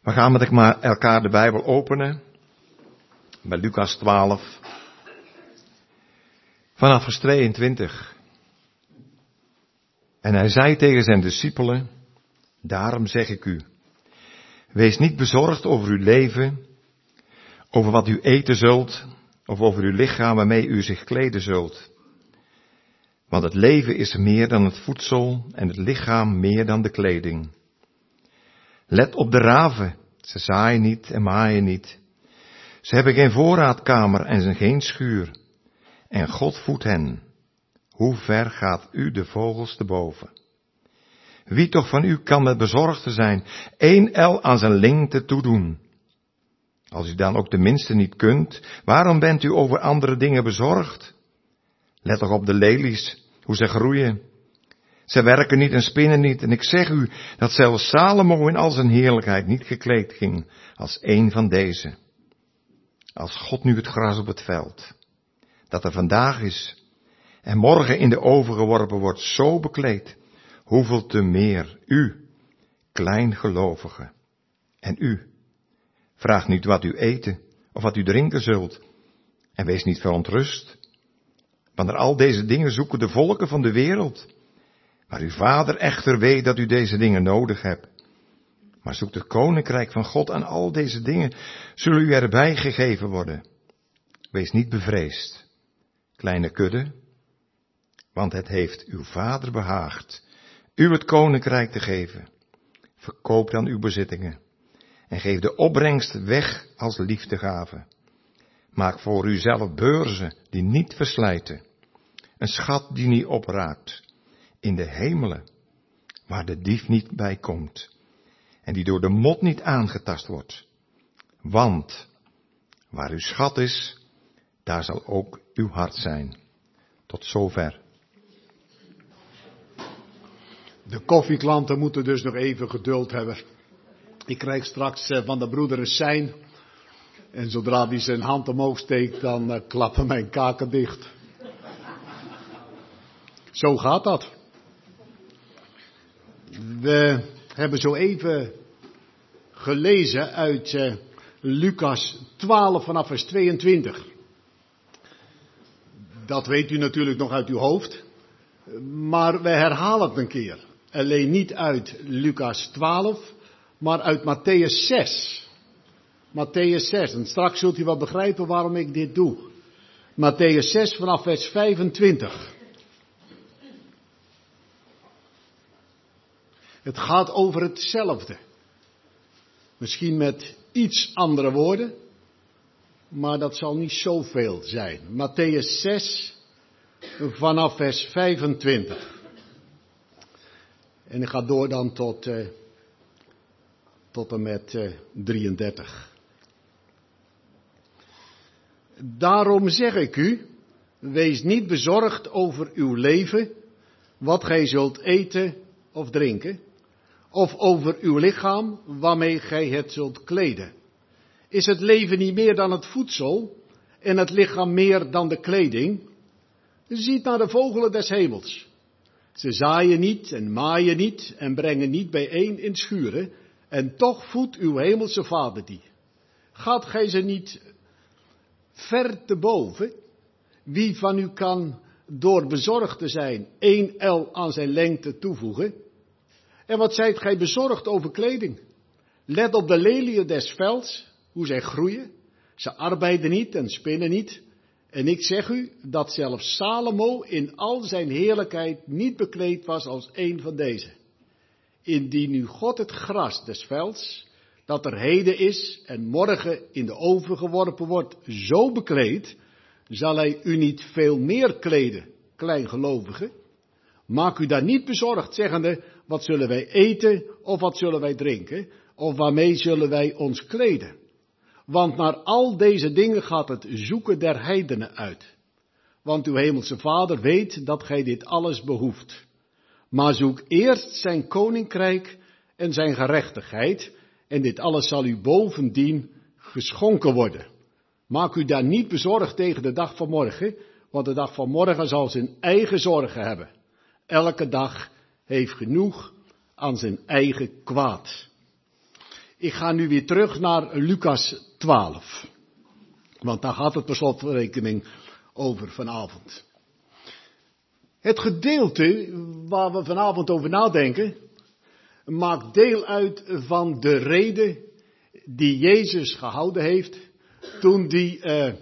We gaan met elkaar de Bijbel openen, bij Lucas 12, vanaf vers 22. En hij zei tegen zijn discipelen, daarom zeg ik u, wees niet bezorgd over uw leven, over wat u eten zult, of over uw lichaam waarmee u zich kleden zult. Want het leven is meer dan het voedsel en het lichaam meer dan de kleding. Let op de raven, ze zaaien niet en maaien niet. Ze hebben geen voorraadkamer en geen schuur. En God voedt hen. Hoe ver gaat u de vogels te boven? Wie toch van u kan met bezorgd te zijn 1 el aan zijn lengte toedoen? Als u dan ook de minste niet kunt, waarom bent u over andere dingen bezorgd? Let toch op de lelies, hoe ze groeien. Ze werken niet en spinnen niet. En ik zeg u dat zelfs Salomo in al zijn heerlijkheid niet gekleed ging als een van deze. Als God nu het gras op het veld, dat er vandaag is en morgen in de oven geworpen wordt, zo bekleed, hoeveel te meer u, kleingelovige. En u, vraag niet wat u eten of wat u drinken zult. En wees niet verontrust, want naar al deze dingen zoeken de volken van de wereld. Maar uw Vader echter weet dat u deze dingen nodig hebt. Maar zoekt het koninkrijk van God en al deze dingen zullen u erbij gegeven worden. Wees niet bevreesd, kleine kudde, want het heeft uw Vader behaagd u het koninkrijk te geven. Verkoop dan uw bezittingen en geef de opbrengst weg als liefdegave. Maak voor uzelf beurzen die niet verslijten, een schat die niet opraakt, in de hemelen, waar de dief niet bij komt en die door de mot niet aangetast wordt. Want waar uw schat is, daar zal ook uw hart zijn. Tot zover. De koffieklanten moeten dus nog even geduld hebben. Ik krijg straks van de broeder een sein. En zodra hij zijn hand omhoog steekt, dan klappen mijn kaken dicht. Zo gaat dat. We hebben zo even gelezen uit Lucas 12 vanaf vers 22. Dat weet u natuurlijk nog uit uw hoofd. Maar we herhalen het een keer. Alleen niet uit Lucas 12, maar uit Matthäus 6. Matthäus 6. En straks zult u wel begrijpen waarom ik dit doe. Matthäus 6 vanaf vers 25. Het gaat over hetzelfde. Misschien met iets andere woorden, maar dat zal niet zoveel zijn. Matthäus 6 vanaf vers 25. En ik ga door dan tot en met 33. Daarom zeg ik u, wees niet bezorgd over uw leven, wat gij zult eten of drinken, of over uw lichaam, waarmee gij het zult kleden. Is het leven niet meer dan het voedsel, en het lichaam meer dan de kleding? Ziet naar de vogelen des hemels. Ze zaaien niet en maaien niet en brengen niet bijeen in schuren, en toch voedt uw hemelse Vader die. Gaat gij ze niet ver te boven? Wie van u kan door bezorgd te zijn 1 el aan zijn lengte toevoegen? En wat zijt gij bezorgd over kleding? Let op de leliën des velds, hoe zij groeien. Ze arbeiden niet en spinnen niet. En ik zeg u dat zelfs Salomo in al zijn heerlijkheid niet bekleed was als een van deze. Indien nu God het gras des velds, dat er heden is en morgen in de oven geworpen wordt, zo bekleedt, zal hij u niet veel meer kleden, kleingelovigen? Maak u daar niet bezorgd, zeggende, wat zullen wij eten of wat zullen wij drinken, of waarmee zullen wij ons kleden? Want naar al deze dingen gaat het zoeken der heidenen uit. Want uw hemelse Vader weet dat gij dit alles behoeft. Maar zoek eerst zijn koninkrijk en zijn gerechtigheid, en dit alles zal u bovendien geschonken worden. Maak u daar niet bezorgd tegen de dag van morgen, want de dag van morgen zal zijn eigen zorgen hebben. Elke dag heeft genoeg aan zijn eigen kwaad. Ik ga nu weer terug naar Lucas 12. Want daar gaat het per slotverrekening over vanavond. Het gedeelte waar we vanavond over nadenken, maakt deel uit van de reden die Jezus gehouden heeft toen hij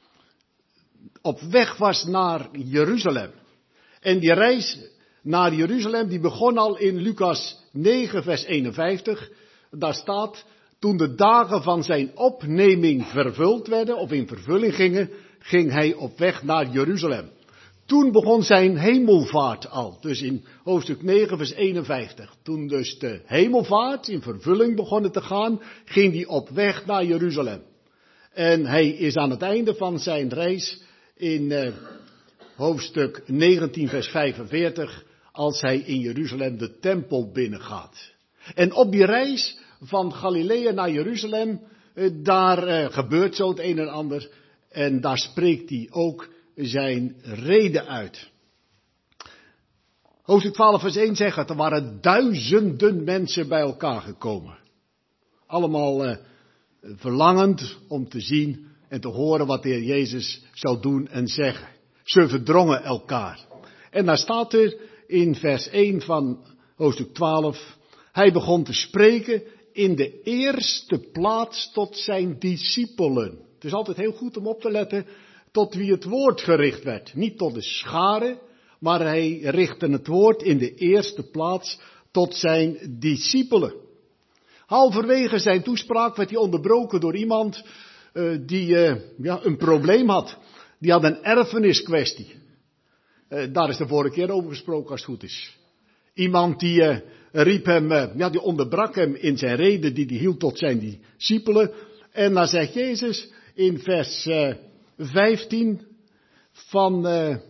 op weg was naar Jeruzalem. En die reis naar Jeruzalem die begon al in Lucas 9 vers 51. Daar staat, toen de dagen van zijn opneming vervuld werden of in vervulling gingen, ging hij op weg naar Jeruzalem. Toen begon zijn hemelvaart al, dus in hoofdstuk 9 vers 51. Toen dus de hemelvaart in vervulling begonnen te gaan, ging hij op weg naar Jeruzalem. En hij is aan het einde van zijn reis in hoofdstuk 19 vers 45, als hij in Jeruzalem de tempel binnengaat. En op die reis van Galilea naar Jeruzalem, daar gebeurt zo het een en ander. En daar spreekt hij ook zijn reden uit. Hoofdstuk 12 vers 1 zegt het, er waren duizenden mensen bij elkaar gekomen. Allemaal verlangend om te zien en te horen wat de Heer Jezus zou doen en zeggen. Ze verdrongen elkaar. En daar staat er in vers 1 van hoofdstuk 12, hij begon te spreken in de eerste plaats tot zijn discipelen. Het is altijd heel goed om op te letten tot wie het woord gericht werd. Niet tot de schare, maar hij richtte het woord in de eerste plaats tot zijn discipelen. Halverwege zijn toespraak werd hij onderbroken door iemand die een probleem had. Die had een erfeniskwestie. Daar is de vorige keer over gesproken als het goed is. Iemand die riep hem, die onderbrak hem in zijn reden die hij hield tot zijn discipelen. En dan zegt Jezus in vers 15 van,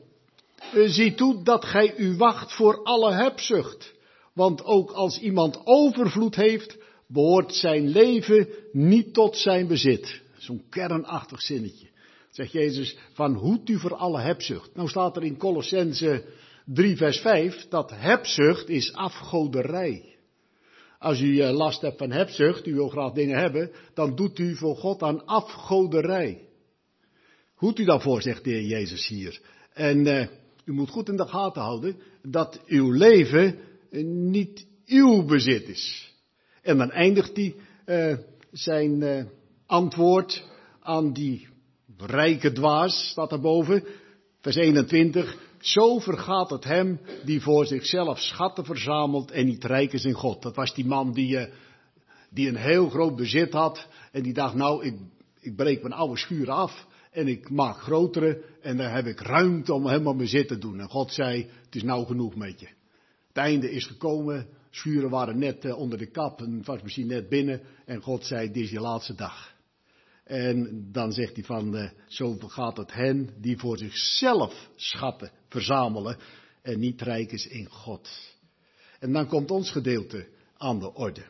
zie toe dat gij u wacht voor alle hebzucht. Want ook als iemand overvloed heeft, behoort zijn leven niet tot zijn bezit. Zo'n kernachtig zinnetje. Zegt Jezus, van hoed u voor alle hebzucht. Nou staat er in Kolossenzen 3 vers 5, dat hebzucht is afgoderij. Als u last hebt van hebzucht, u wil graag dingen hebben, dan doet u voor God aan afgoderij. Hoed u daarvoor, zegt de Heer Jezus hier. En u moet goed in de gaten houden dat uw leven niet uw bezit is. En dan eindigt hij zijn antwoord aan die rijke dwaas, staat daarboven, vers 21. Zo vergaat het hem die voor zichzelf schatten verzamelt en niet rijk is in God. Dat was die man die een heel groot bezit had en die dacht, nou, ik breek mijn oude schuur af en ik maak grotere en dan heb ik ruimte om helemaal bezit te doen. En God zei, het is nou genoeg met je. Het einde is gekomen, schuren waren net onder de kap en was misschien net binnen en God zei, dit is je laatste dag. En dan zegt hij van, zo vergaat het hen die voor zichzelf schatten verzamelen en niet rijk is in God. En dan komt ons gedeelte aan de orde.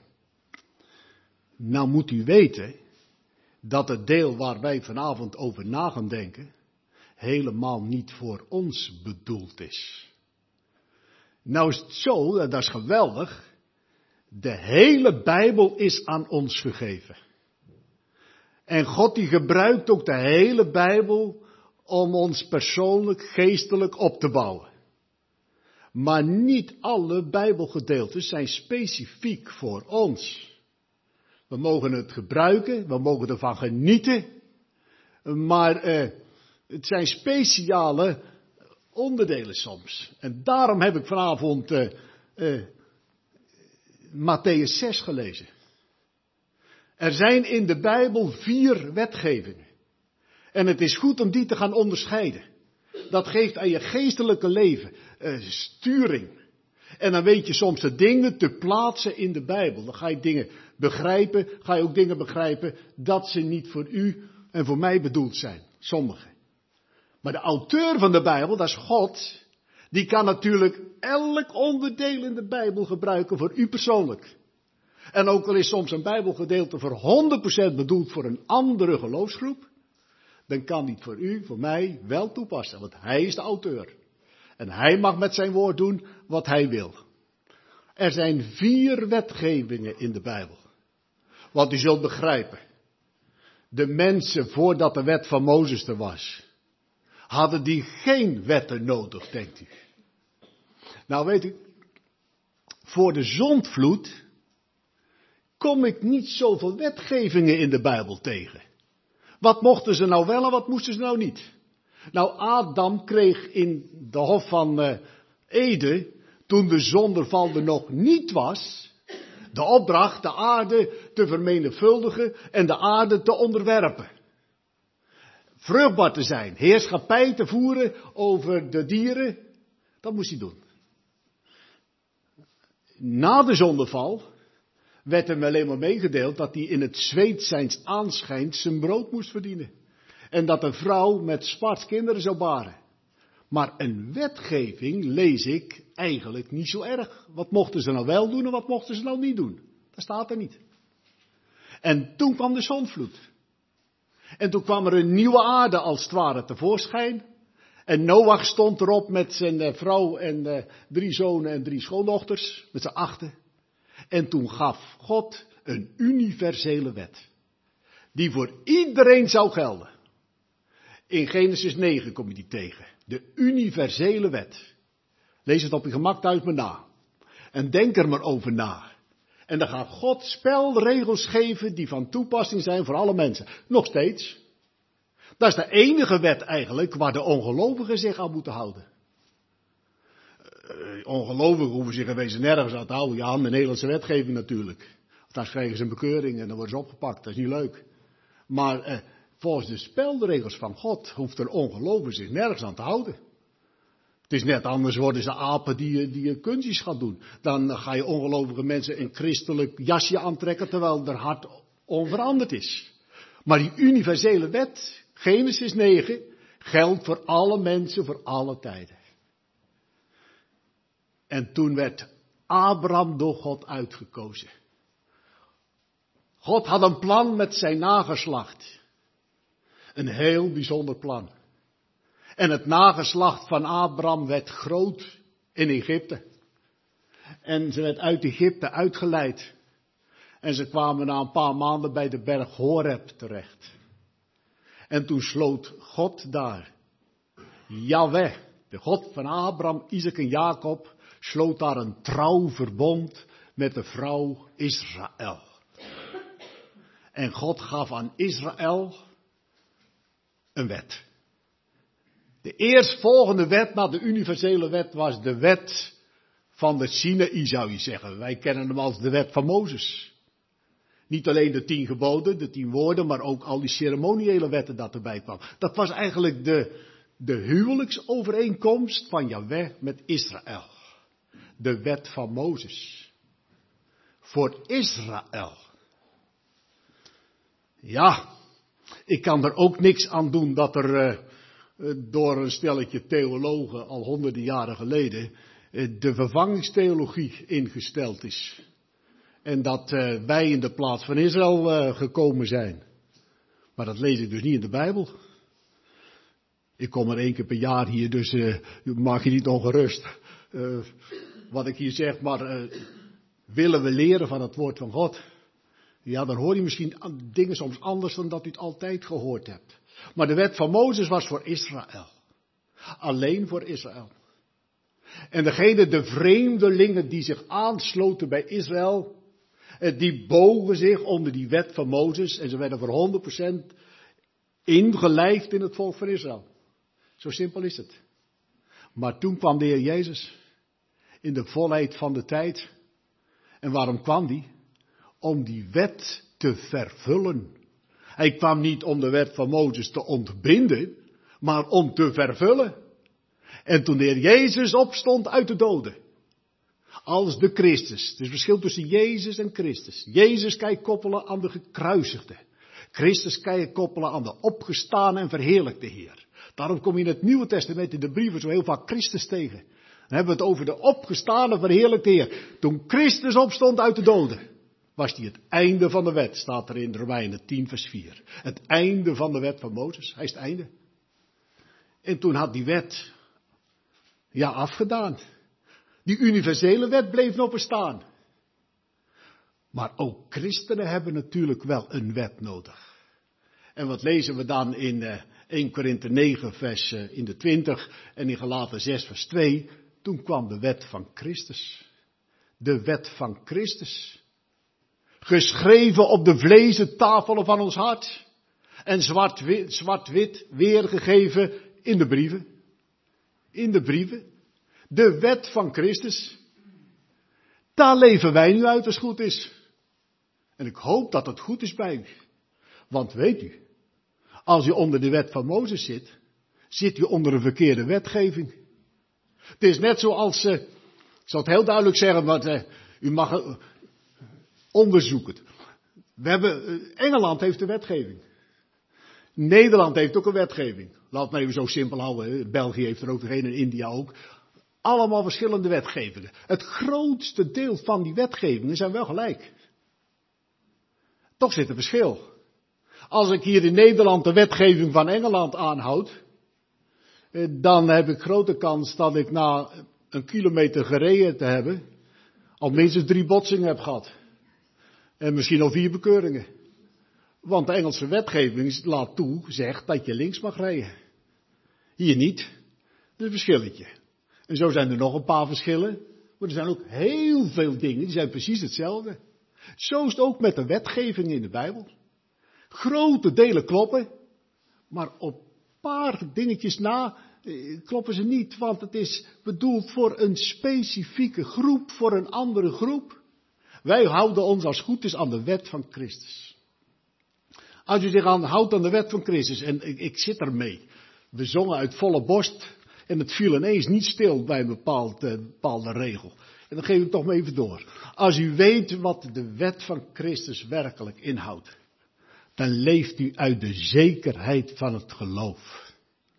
Nou moet u weten dat het deel waar wij vanavond over na gaan denken helemaal niet voor ons bedoeld is. Nou is het zo, dat is geweldig, de hele Bijbel is aan ons gegeven. En God die gebruikt ook de hele Bijbel om ons persoonlijk, geestelijk op te bouwen. Maar niet alle Bijbelgedeeltes zijn specifiek voor ons. We mogen het gebruiken, we mogen ervan genieten. Maar het zijn speciale onderdelen soms. En daarom heb ik vanavond Mattheüs 6 gelezen. Er zijn in de Bijbel 4 wetgevingen. En het is goed om die te gaan onderscheiden. Dat geeft aan je geestelijke leven sturing. En dan weet je soms de dingen te plaatsen in de Bijbel. Dan ga je dingen begrijpen, ga je ook dingen begrijpen dat ze niet voor u en voor mij bedoeld zijn. Sommige. Maar de auteur van de Bijbel, dat is God, die kan natuurlijk elk onderdeel in de Bijbel gebruiken voor u persoonlijk. En ook al is soms een Bijbelgedeelte voor 100% bedoeld voor een andere geloofsgroep, dan kan die het voor u, voor mij wel toepassen. Want hij is de auteur. En hij mag met zijn woord doen wat hij wil. Er zijn 4 wetgevingen in de Bijbel. Want u zult begrijpen, de mensen voordat de wet van Mozes er was, hadden die geen wetten nodig, denkt u. Nou weet u, voor de zondvloed kom ik niet zoveel wetgevingen in de Bijbel tegen. Wat mochten ze nou wel en wat moesten ze nou niet? Nou, Adam kreeg in de hof van Eden, toen de zondeval er nog niet was, de opdracht de aarde te vermenigvuldigen en de aarde te onderwerpen. Vruchtbaar te zijn, heerschappij te voeren over de dieren, dat moest hij doen. Na de zondeval werd hem alleen maar meegedeeld dat hij in het zweet zijns aanschijns zijn brood moest verdienen. En dat een vrouw met zwart kinderen zou baren. Maar een wetgeving lees ik eigenlijk niet zo erg. Wat mochten ze nou wel doen en wat mochten ze nou niet doen? Dat staat er niet. En toen kwam de zondvloed. En toen kwam er een nieuwe aarde als het ware tevoorschijn. En Noach stond erop met zijn vrouw en 3 zonen en 3 schoondochters, met z'n 8. En toen gaf God een universele wet. Die voor iedereen zou gelden. In Genesis 9 kom je die tegen. De universele wet. Lees het op je gemak thuis maar na. En denk er maar over na. En dan gaat God spelregels geven die van toepassing zijn voor alle mensen. Nog steeds. Dat is de enige wet eigenlijk waar de ongelovigen zich aan moeten houden. Ongelovigen hoeven zich in wezen nergens aan te houden. Ja, aan de Nederlandse wetgeving natuurlijk. Daar krijgen ze een bekeuring en dan worden ze opgepakt. Dat is niet leuk. Maar volgens de spelregels van God hoeft een ongelovige zich nergens aan te houden. Het is net anders worden ze apen die kunstjes gaan doen. Dan ga je ongelovige mensen een christelijk jasje aantrekken terwijl hun hart onveranderd is. Maar die universele wet, Genesis 9, geldt voor alle mensen voor alle tijden. En toen werd Abraham door God uitgekozen. God had een plan met zijn nageslacht. Een heel bijzonder plan. En het nageslacht van Abraham werd groot in Egypte. En ze werd uit Egypte uitgeleid. En ze kwamen na een paar maanden bij de berg Horeb terecht. En toen sloot God daar, Yahweh, de God van Abraham, Isaac en Jacob, sloot daar een trouw verbond met de vrouw Israël. En God gaf aan Israël een wet. De eerstvolgende wet na de universele wet was de wet van de Sinaï, zou je zeggen. Wij kennen hem als de wet van Mozes. Niet alleen de 10 geboden, de 10 woorden, maar ook al die ceremoniële wetten dat erbij kwam. Dat was eigenlijk de huwelijksovereenkomst van Yahweh met Israël. De wet van Mozes. Voor Israël. Ja, ik kan er ook niks aan doen dat er door een stelletje theologen al honderden jaren geleden de vervangingstheologie ingesteld is. En dat wij in de plaats van Israël gekomen zijn. Maar dat lees ik dus niet in de Bijbel. Ik kom er 1 keer per jaar hier, dus maak je niet ongerust. Wat ik hier zeg, maar willen we leren van het woord van God? Ja, dan hoor je misschien dingen soms anders dan dat u het altijd gehoord hebt. Maar de wet van Mozes was voor Israël. Alleen voor Israël. En de vreemdelingen die zich aansloten bij Israël, die bogen zich onder die wet van Mozes en ze werden voor 100% ingelijfd in het volk van Israël. Zo simpel is het. Maar toen kwam de Heer Jezus in de volheid van de tijd. En waarom kwam die? Om die wet te vervullen. Hij kwam niet om de wet van Mozes te ontbinden, maar om te vervullen. En toen de Heer Jezus opstond uit de doden, als de Christus. Het is het verschil tussen Jezus en Christus. Jezus kan je koppelen aan de gekruisigde. Christus kan je koppelen aan de opgestane en verheerlijkte Heer. Daarom kom je in het Nieuwe Testament in de brieven zo heel vaak Christus tegen. Dan hebben we het over de opgestane, verheerlijkte Heer. Toen Christus opstond uit de doden, was die het einde van de wet, staat er in Romeinen 10 vers 4. Het einde van de wet van Mozes, hij is het einde. En toen had die wet, afgedaan. Die universele wet bleef nog bestaan. Maar ook christenen hebben natuurlijk wel een wet nodig. En wat lezen we dan in 1 Korinthe 9 vers in de 20 en in Galaten 6 vers 2? Toen kwam de wet van Christus. De wet van Christus. Geschreven op de vlezen tafelen van ons hart. En zwart-wit weergegeven in de brieven. In de brieven. De wet van Christus. Daar leven wij nu uit als het goed is. En ik hoop dat het goed is bij u. Want weet u, als u onder de wet van Mozes zit, zit u onder een verkeerde wetgeving. Het is net zoals, ik zal het heel duidelijk zeggen, want u mag onderzoeken. Engeland heeft een wetgeving. Nederland heeft ook een wetgeving. Laat het maar even zo simpel houden. Hè. België heeft er ook een en India ook. Allemaal verschillende wetgevingen. Het grootste deel van die wetgevingen zijn wel gelijk. Toch zit er verschil. Als ik hier in Nederland de wetgeving van Engeland aanhoud, dan heb ik grote kans dat ik na een kilometer gereden te hebben, al minstens 3 botsingen heb gehad. En misschien al 4 bekeuringen. Want de Engelse wetgeving laat toe, zegt dat je links mag rijden. Hier niet. Dat is een verschilletje. En zo zijn er nog een paar verschillen. Maar er zijn ook heel veel dingen, die zijn precies hetzelfde. Zo is het ook met de wetgeving in de Bijbel. Grote delen kloppen, maar op een paar dingetjes na kloppen ze niet, want het is bedoeld voor een specifieke groep, voor een andere groep. Wij houden ons als goed is aan de wet van Christus. Als u zich houdt aan de wet van Christus, en ik zit ermee. We zongen uit volle borst en het viel ineens niet stil bij een bepaalde regel. En dan geef ik toch maar even door. Als u weet wat de wet van Christus werkelijk inhoudt, dan leeft u uit de zekerheid van het geloof.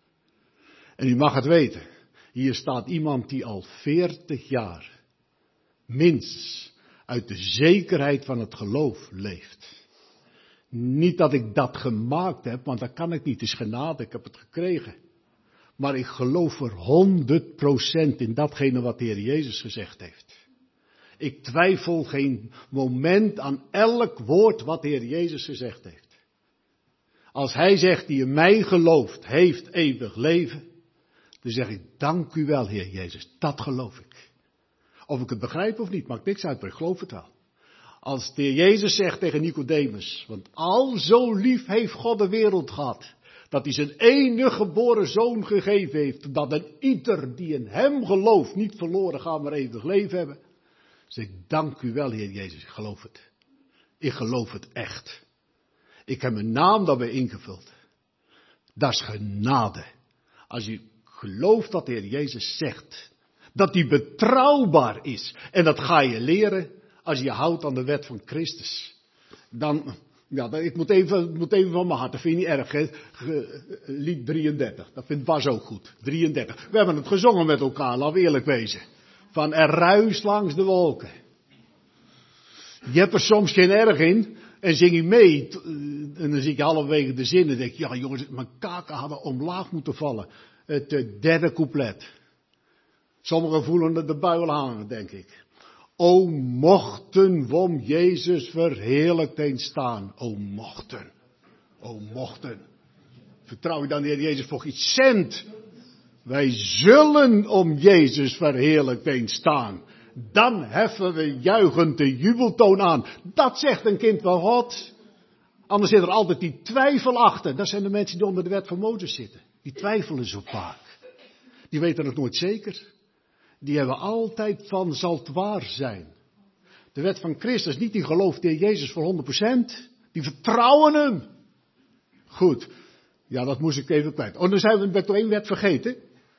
En u mag het weten. Hier staat iemand die al 40 jaar minstens uit de zekerheid van het geloof leeft. Niet dat ik dat gemaakt heb, want dat kan ik niet. Het is genade, ik heb het gekregen. Maar ik geloof er 100% in datgene wat de Heer Jezus gezegd heeft. Ik twijfel geen moment aan elk woord wat de Heer Jezus gezegd heeft. Als Hij zegt, die in mij gelooft, heeft eeuwig leven, dan zeg ik, dank u wel, Heer Jezus, dat geloof ik. Of ik het begrijp of niet, maakt niks uit, maar ik geloof het wel. Als de Heer Jezus zegt tegen Nicodemus, want al zo lief heeft God de wereld gehad, dat hij zijn enige geboren zoon gegeven heeft, dat een ieder die in hem gelooft niet verloren gaat, maar eeuwig leven hebben. Dus ik dank u wel, Heer Jezus, ik geloof het. Ik geloof het echt. Ik heb mijn naam daarbij ingevuld. Dat is genade. Als u gelooft dat de Heer Jezus zegt, dat hij betrouwbaar is, en dat ga je leren als je houdt aan de wet van Christus. Dan, ja, ik moet even van mijn hart, dat vind je niet erg, hè? Lied 33, dat vindt Bas ook goed, 33. We hebben het gezongen met elkaar, laten we eerlijk wezen. Van er ruist langs de wolken. Je hebt er soms geen erg in, en zing je mee, en dan zit je halverwege de zin en denk je, ja jongens, mijn kaken hadden omlaag moeten vallen. Het derde couplet. Sommigen voelen de buil hangen, denk ik. O mochten we om Jezus verheerlijkt eens staan. O mochten. O mochten. Vertrouw je dan de Heer Jezus voor iets cent? Wij zullen om Jezus verheerlijkt eens staan. Dan heffen we juichend de jubeltoon aan. Dat zegt een kind van God. Anders zit er altijd die twijfel achter. Dat zijn de mensen die onder de wet van Mozes zitten. Die twijfelen zo vaak. Die weten het nooit zeker. Die hebben altijd van, zal het waar zijn. De wet van Christus, niet die gelooft in Jezus voor 100%. Die vertrouwen hem. Goed. Ja, dat moest ik even kwijt. Oh, dan zijn we met 1 wet vergeten.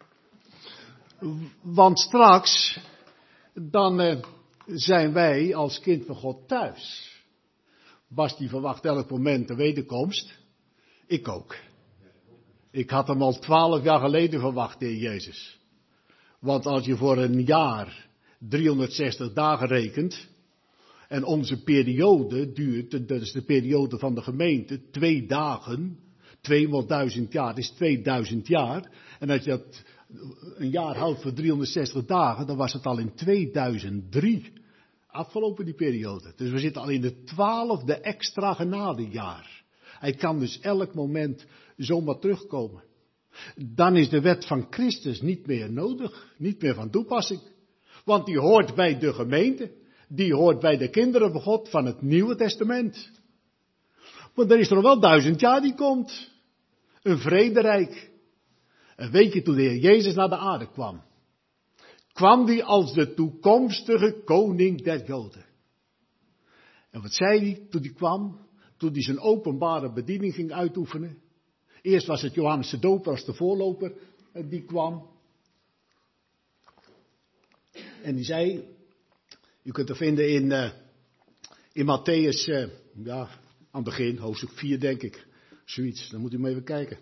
Want straks, dan zijn wij als kind van God thuis. Bas die verwacht elk moment de wederkomst. Ik ook. Ik had hem al 12 jaar geleden verwacht, de Heer Jezus. Want als je voor een jaar 360 dagen rekent, en onze periode duurt, dat is de periode van de gemeente, 2 dagen, 2 maal 1000 jaar is 2000 jaar. En als je dat een jaar houdt voor 360 dagen, dan was het al in 2003. afgelopen die periode. Dus we zitten al in het 12e extra genadejaar. Hij kan dus elk moment zomaar terugkomen. Dan is de wet van Christus niet meer nodig, niet meer van toepassing. Want die hoort bij de gemeente, die hoort bij de kinderen van God van het Nieuwe Testament. Want er is er nog wel 1000 jaar die komt. Een vrederijk. En weet je, toen de Heer Jezus naar de aarde kwam, kwam die als de toekomstige koning der Joden. En wat zei hij toen hij kwam? Toen hij zijn openbare bediening ging uitoefenen. Eerst was het Johannes de Doper als de voorloper, die kwam. En die zei, u kunt het vinden in Matthäus, aan het begin, hoofdstuk 4 denk ik, zoiets, dan moet u maar even kijken.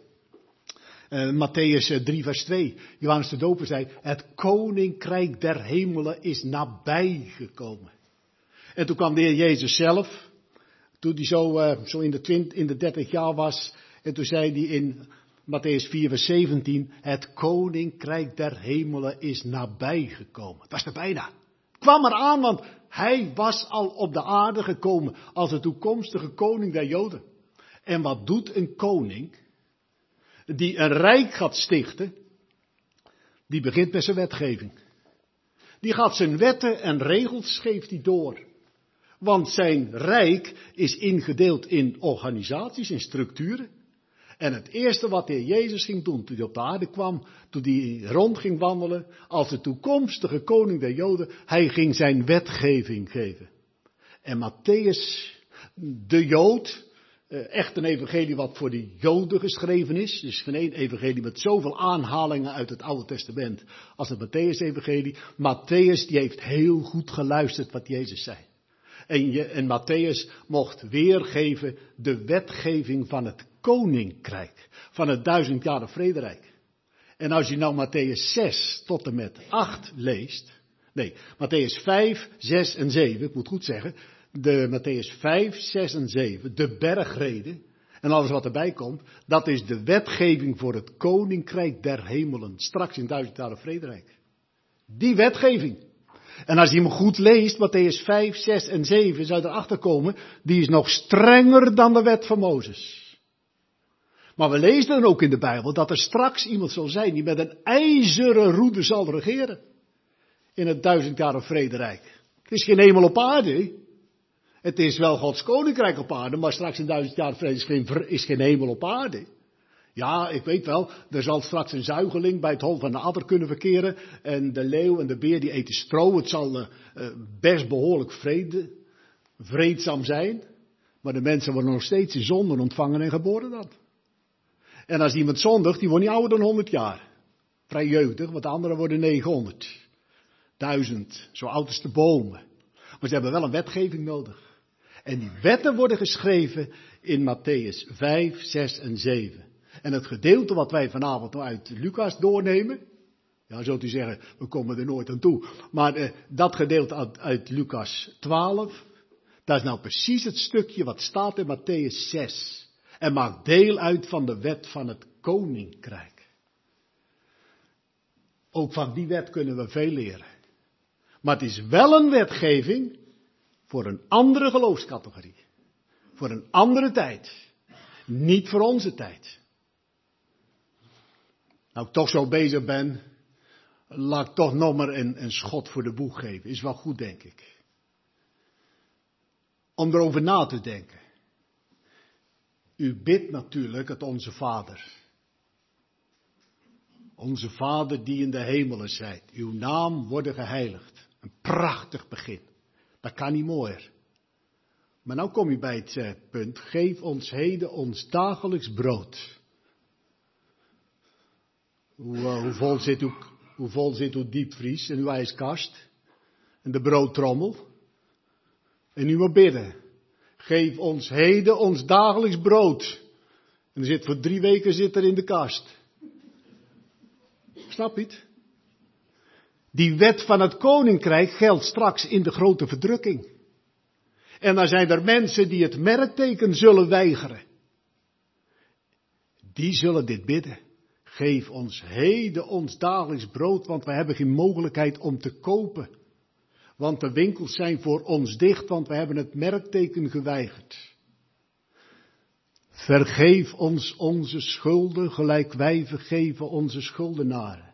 Matthäus 3 vers 2, Johannes de Doper zei, het koninkrijk der hemelen is nabijgekomen. En toen kwam de Heer Jezus zelf, toen hij zo in de 30 jaar was, en toen zei hij in Matthäus 4 vers 17, het koninkrijk der hemelen is nabijgekomen. Het was er bijna. Het kwam eraan, want hij was al op de aarde gekomen als de toekomstige koning der Joden. En wat doet een koning die een rijk gaat stichten? Die begint met zijn wetgeving. Die gaat zijn wetten en regels, geeft hij door. Want zijn rijk is ingedeeld in organisaties, in structuren. En het eerste wat de Heer Jezus ging doen toen hij op de aarde kwam, toen hij rond ging wandelen, als de toekomstige koning der Joden, hij ging zijn wetgeving geven. En Matthäus, de Jood, echt een evangelie wat voor de Joden geschreven is. Dus geen één evangelie met zoveel aanhalingen uit het Oude Testament als het Matthäus-evangelie. Matthäus die heeft heel goed geluisterd wat Jezus zei. En Matthäus mocht weergeven de wetgeving van het koninkrijk, van het 1000-jarig vrederijk. En als je nou Matthäus 6 tot en met 8 leest, nee, Matthäus 5, 6 en 7, ik moet goed zeggen, de Matthäus 5, 6 en 7, de bergreden en alles wat erbij komt, dat is de wetgeving voor het koninkrijk der hemelen, straks in 1000-jarig vrederijk. Die wetgeving. En als je hem goed leest, Matthäus 5, 6 en 7, zou je erachter komen, die is nog strenger dan de wet van Mozes. Maar we lezen dan ook in de Bijbel dat er straks iemand zal zijn die met een ijzeren roede zal regeren. In het 1000-jarig vrederijk. Het is geen hemel op aarde. Het is wel Gods koninkrijk op aarde, maar straks in 1000-jarig vrede is geen hemel op aarde. Ja, ik weet wel, er zal straks een zuigeling bij het hol van de adder kunnen verkeren. En de leeuw en de beer die eten stro. Het zal best behoorlijk vreedzaam zijn. Maar de mensen worden nog steeds in zonde ontvangen en geboren dan. En als iemand zondigt, die wordt niet ouder dan 100 jaar. Vrij jeugdig, want de anderen worden 900. 1000, zo oud als de bomen. Maar ze hebben wel een wetgeving nodig. En die wetten worden geschreven in Matthäus 5, 6 en 7. En het gedeelte wat wij vanavond nou uit Lucas doornemen. Ja, zult u zeggen, we komen er nooit aan toe. Maar dat gedeelte uit Lucas 12. Dat is nou precies het stukje wat staat in Matthäus 6. En maakt deel uit van de wet van het koninkrijk. Ook van die wet kunnen we veel leren. Maar het is wel een wetgeving voor een andere geloofscategorie. Voor een andere tijd. Niet voor onze tijd. Nou, ik toch zo bezig ben, laat ik toch nog maar een schot voor de boeg geven. Is wel goed, denk ik. Om erover na te denken. U bidt natuurlijk het Onze Vader. Onze Vader die in de hemelen zijt. Uw naam worden geheiligd. Een prachtig begin. Dat kan niet mooier. Maar nou kom je bij het punt. Geef ons heden ons dagelijks brood. Hoe vol zit uw diepvries en uw ijskast? En de broodtrommel? En u moet bidden. Geef ons heden ons dagelijks brood. En voor 3 weken er in de kast. Snap je het? Die wet van het koninkrijk geldt straks in de grote verdrukking. En dan zijn er mensen die het merkteken zullen weigeren. Die zullen dit bidden. Geef ons heden ons dagelijks brood, want we hebben geen mogelijkheid om te kopen. Want de winkels zijn voor ons dicht, want we hebben het merkteken geweigerd. Vergeef ons onze schulden, gelijk wij vergeven onze schuldenaren.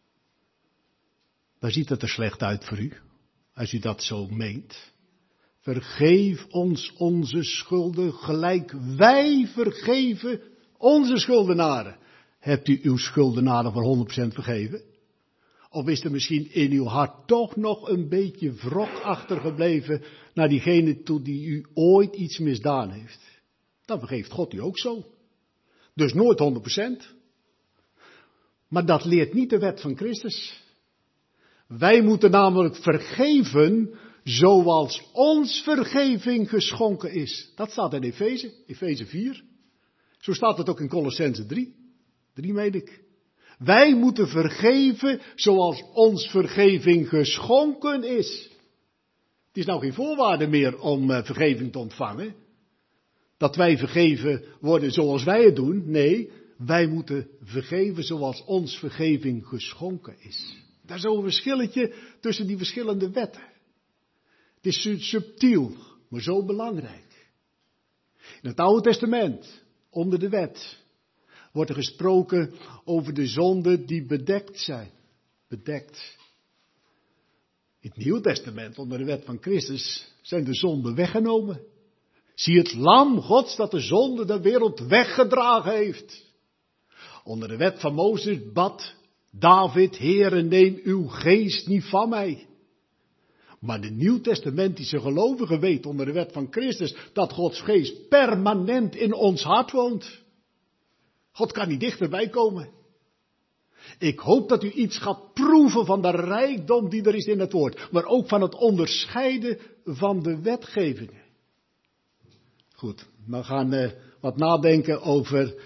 Dan ziet het er slecht uit voor u, als u dat zo meent. Vergeef ons onze schulden, gelijk wij vergeven onze schuldenaren. Hebt u uw schuldenaren voor 100% vergeven? Of is er misschien in uw hart toch nog een beetje wrok achtergebleven naar diegene toe die u ooit iets misdaan heeft? Dan vergeeft God u ook zo. Dus nooit 100%. Maar dat leert niet de wet van Christus. Wij moeten namelijk vergeven zoals ons vergeving geschonken is. Dat staat in Efeze 4. Zo staat het ook in Kolossenzen 3. 3 meen ik. Wij moeten vergeven zoals ons vergeving geschonken is. Het is nou geen voorwaarde meer om vergeving te ontvangen. Dat wij vergeven worden zoals wij het doen. Nee, wij moeten vergeven zoals ons vergeving geschonken is. Daar is zo'n verschilletje tussen die verschillende wetten. Het is subtiel, maar zo belangrijk. In het Oude Testament, onder de wet, wordt er gesproken over de zonden die bedekt zijn. Bedekt. In het Nieuwe Testament, onder de wet van Christus, zijn de zonden weggenomen. Zie het lam Gods dat de zonde de wereld weggedragen heeft. Onder de wet van Mozes bad David, Heere, neem uw geest niet van mij. Maar de Nieuwtestamentische gelovige weet onder de wet van Christus dat Gods geest permanent in ons hart woont. God kan niet dichterbij komen. Ik hoop dat u iets gaat proeven van de rijkdom die er is in het woord. Maar ook van het onderscheiden van de wetgevingen. Goed, we gaan wat nadenken over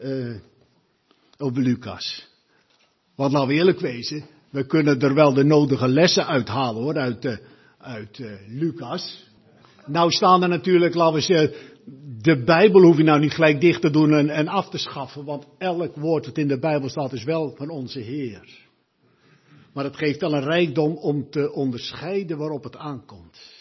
Lucas. Want laten we eerlijk wezen, we kunnen er wel de nodige lessen uithalen hoor, uit Lucas. Nou staan er natuurlijk, laten we zeggen, de Bijbel hoef je nou niet gelijk dicht te doen en af te schaffen. Want elk woord dat in de Bijbel staat is wel van onze Heer. Maar het geeft wel een rijkdom om te onderscheiden waarop het aankomt.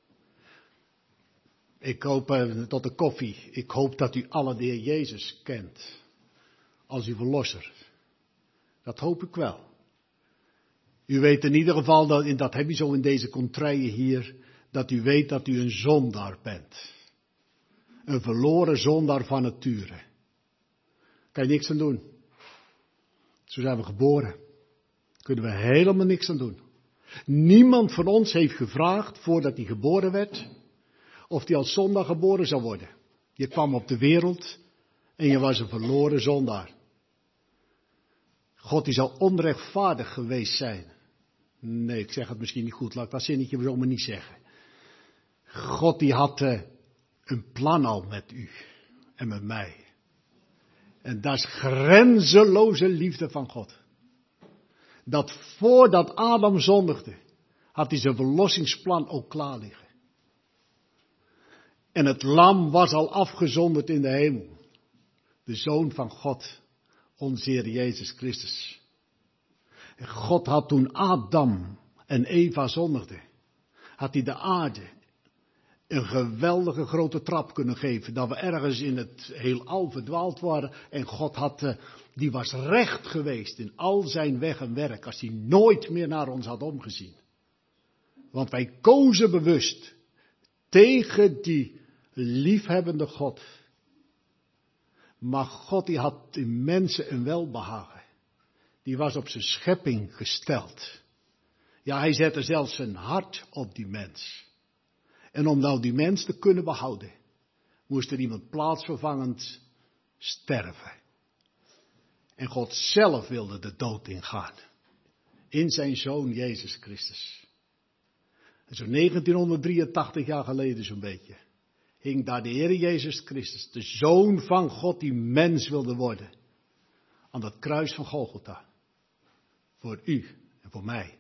Ik hoop, tot de koffie, ik hoop dat u alle de Heer Jezus kent. Als uw verlosser. Dat hoop ik wel. U weet in ieder geval, dat heb je zo in deze contraien hier, dat u weet dat u een zondaar bent. Een verloren zondaar van nature. Kan je niks aan doen. Zo zijn we geboren. Kunnen we helemaal niks aan doen. Niemand van ons heeft gevraagd, voordat hij geboren werd, of hij als zondaar geboren zou worden. Je kwam op de wereld en je was een verloren zondaar. God die zou onrechtvaardig geweest zijn. Nee, ik zeg het misschien niet goed, laat ik dat zinnetje zomaar niet zeggen. God die had een plan al met u en met mij. En dat is grenzeloze liefde van God. Dat voordat Adam zondigde, had hij zijn verlossingsplan ook klaar liggen. En het lam was al afgezonderd in de hemel. De Zoon van God, onze Heer Jezus Christus. En God had toen Adam en Eva zondigden, had hij de aarde een geweldige grote trap kunnen geven. Dat we ergens in het heelal verdwaald waren. En God die was recht geweest in al zijn weg en werk. Als hij nooit meer naar ons had omgezien. Want wij kozen bewust tegen die liefhebbende God. Maar God die had in mensen een welbehagen. Die was op zijn schepping gesteld. Ja, hij zette zelfs zijn hart op die mens. En om nou die mens te kunnen behouden, moest er iemand plaatsvervangend sterven. En God zelf wilde de dood ingaan. In zijn Zoon Jezus Christus. En zo'n 1983 jaar geleden zo'n beetje, hing daar de Heer Jezus Christus, de Zoon van God die mens wilde worden, aan dat kruis van Golgotha. Voor u en voor mij.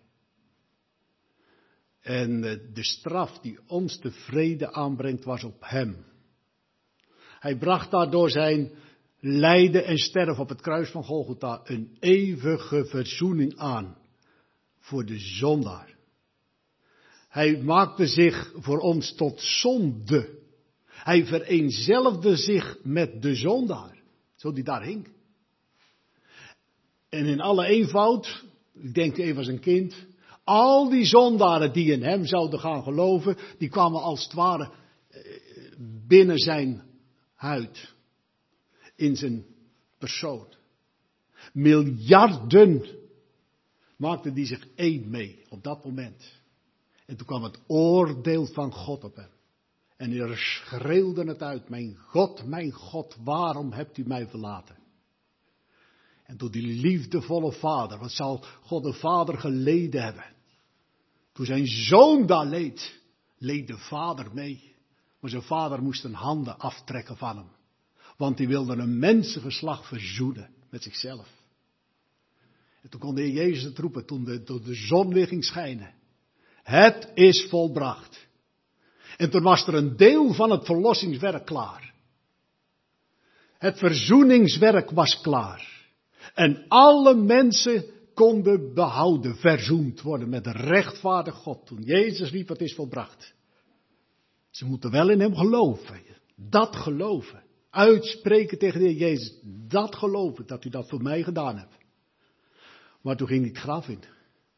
En de straf die ons de vrede aanbrengt was op hem. Hij bracht daardoor zijn lijden en sterven op het kruis van Golgotha een eeuwige verzoening aan voor de zondaar. Hij maakte zich voor ons tot zonde. Hij vereenzelfde zich met de zondaar. Zo die daar hing. En in alle eenvoud, ik denk even als een kind, al die zondaren die in hem zouden gaan geloven, die kwamen als het ware binnen zijn huid. In zijn persoon. Miljarden maakten die zich één mee op dat moment. En toen kwam het oordeel van God op hem. En er schreeuwde het uit, mijn God, waarom hebt u mij verlaten? En door die liefdevolle vader, wat zal God de vader geleden hebben? Toen zijn zoon daar leed, leed de vader mee. Maar zijn vader moest zijn handen aftrekken van hem. Want hij wilde een mensengeslacht verzoenen met zichzelf. En toen kon de Heer Jezus het roepen, toen de zon weer ging schijnen. Het is volbracht. En toen was er een deel van het verlossingswerk klaar. Het verzoeningswerk was klaar. En alle mensen konden behouden, verzoend worden met de rechtvaardig God. Toen Jezus riep, het is volbracht. Ze moeten wel in hem geloven. Dat geloven. Uitspreken tegen de Heer Jezus. Dat geloven, dat u dat voor mij gedaan hebt. Maar toen ging hij het graf in.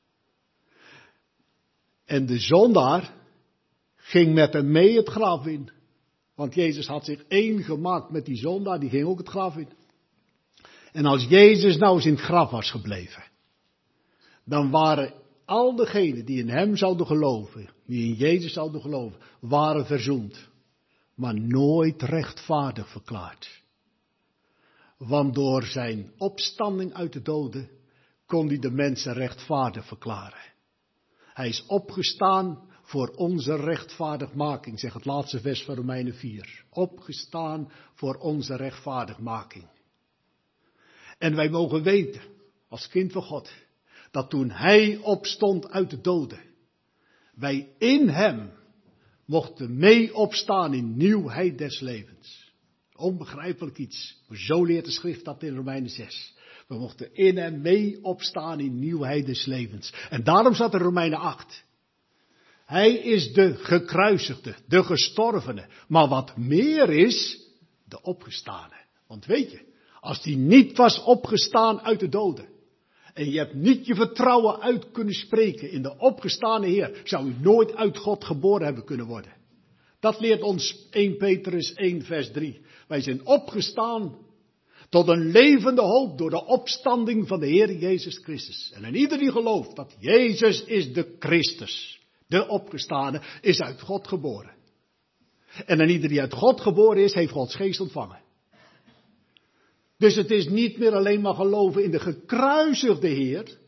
En de zondaar ging met hem mee het graf in. Want Jezus had zich één gemaakt met die zondaar, die ging ook het graf in. En als Jezus nou eens in het graf was gebleven, dan waren al degenen die in hem zouden geloven, die in Jezus zouden geloven, waren verzoend. Maar nooit rechtvaardig verklaard. Want door zijn opstanding uit de doden kon hij de mensen rechtvaardig verklaren. Hij is opgestaan voor onze rechtvaardigmaking, zegt het laatste vers van Romeinen 4. Opgestaan voor onze rechtvaardigmaking. En wij mogen weten, als kind van God, dat toen hij opstond uit de doden, wij in hem mochten mee opstaan in nieuwheid des levens. Onbegrijpelijk iets. Maar zo leert de schrift dat in Romeinen 6. We mochten in hem mee opstaan in nieuwheid des levens. En daarom staat in Romeinen 8. Hij is de gekruisigde, de gestorvene. Maar wat meer is, de opgestane. Want weet je, als die niet was opgestaan uit de doden. En je hebt niet je vertrouwen uit kunnen spreken in de opgestane Heer. Zou u nooit uit God geboren hebben kunnen worden. Dat leert ons 1 Petrus 1 vers 3. Wij zijn opgestaan tot een levende hoop door de opstanding van de Heer Jezus Christus. En ieder die gelooft dat Jezus is de Christus, de opgestane, is uit God geboren. En ieder die uit God geboren is, heeft Gods geest ontvangen. Dus het is niet meer alleen maar geloven in de gekruisigde Heer,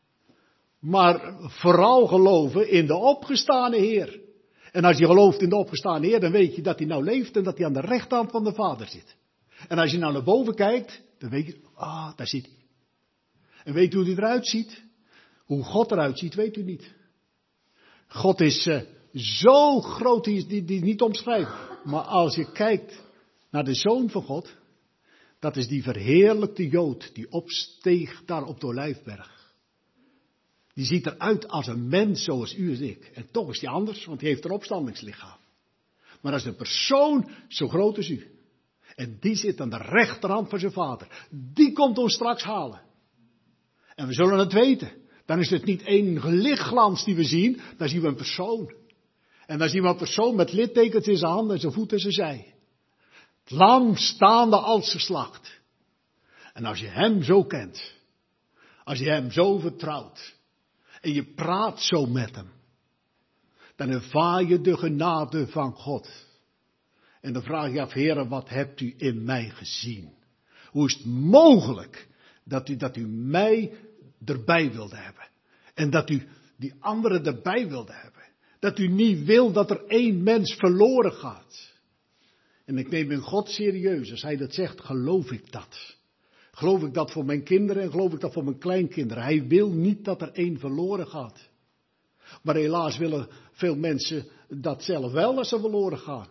maar vooral geloven in de opgestane Heer. En als je gelooft in de opgestane Heer, dan weet je dat hij nou leeft en dat hij aan de rechterhand van de Vader zit. En als je nou naar boven kijkt, dan weet je, daar zit hij. En weet u hoe hij eruit ziet? Hoe God eruit ziet, weet u niet. God is zo groot, die niet omschrijft. Maar als je kijkt naar de Zoon van God, dat is die verheerlijkte Jood die opsteeg daar op de Olijfberg. Die ziet eruit als een mens zoals u en ik. En toch is hij anders, want hij heeft een opstandingslichaam. Maar dat is een persoon zo groot als u. En die zit aan de rechterhand van zijn Vader. Die komt ons straks halen. En we zullen het weten. Dan is het niet één lichtglans die we zien, dan zien we een persoon. En dan zien we een persoon met littekens in zijn handen en zijn voeten en zijn zij. Het lam staande als geslacht. En als je hem zo kent, als je hem zo vertrouwt, en je praat zo met hem, dan ervaar je de genade van God. En dan vraag je af, Heere, wat hebt u in mij gezien? Hoe is het mogelijk dat u mij erbij wilde hebben? En dat u die anderen erbij wilde hebben? Dat u niet wil dat er één mens verloren gaat? En ik neem in God serieus. Als hij dat zegt, geloof ik dat. Geloof ik dat voor mijn kinderen en geloof ik dat voor mijn kleinkinderen. Hij wil niet dat er één verloren gaat. Maar helaas willen veel mensen dat zelf wel als ze verloren gaan.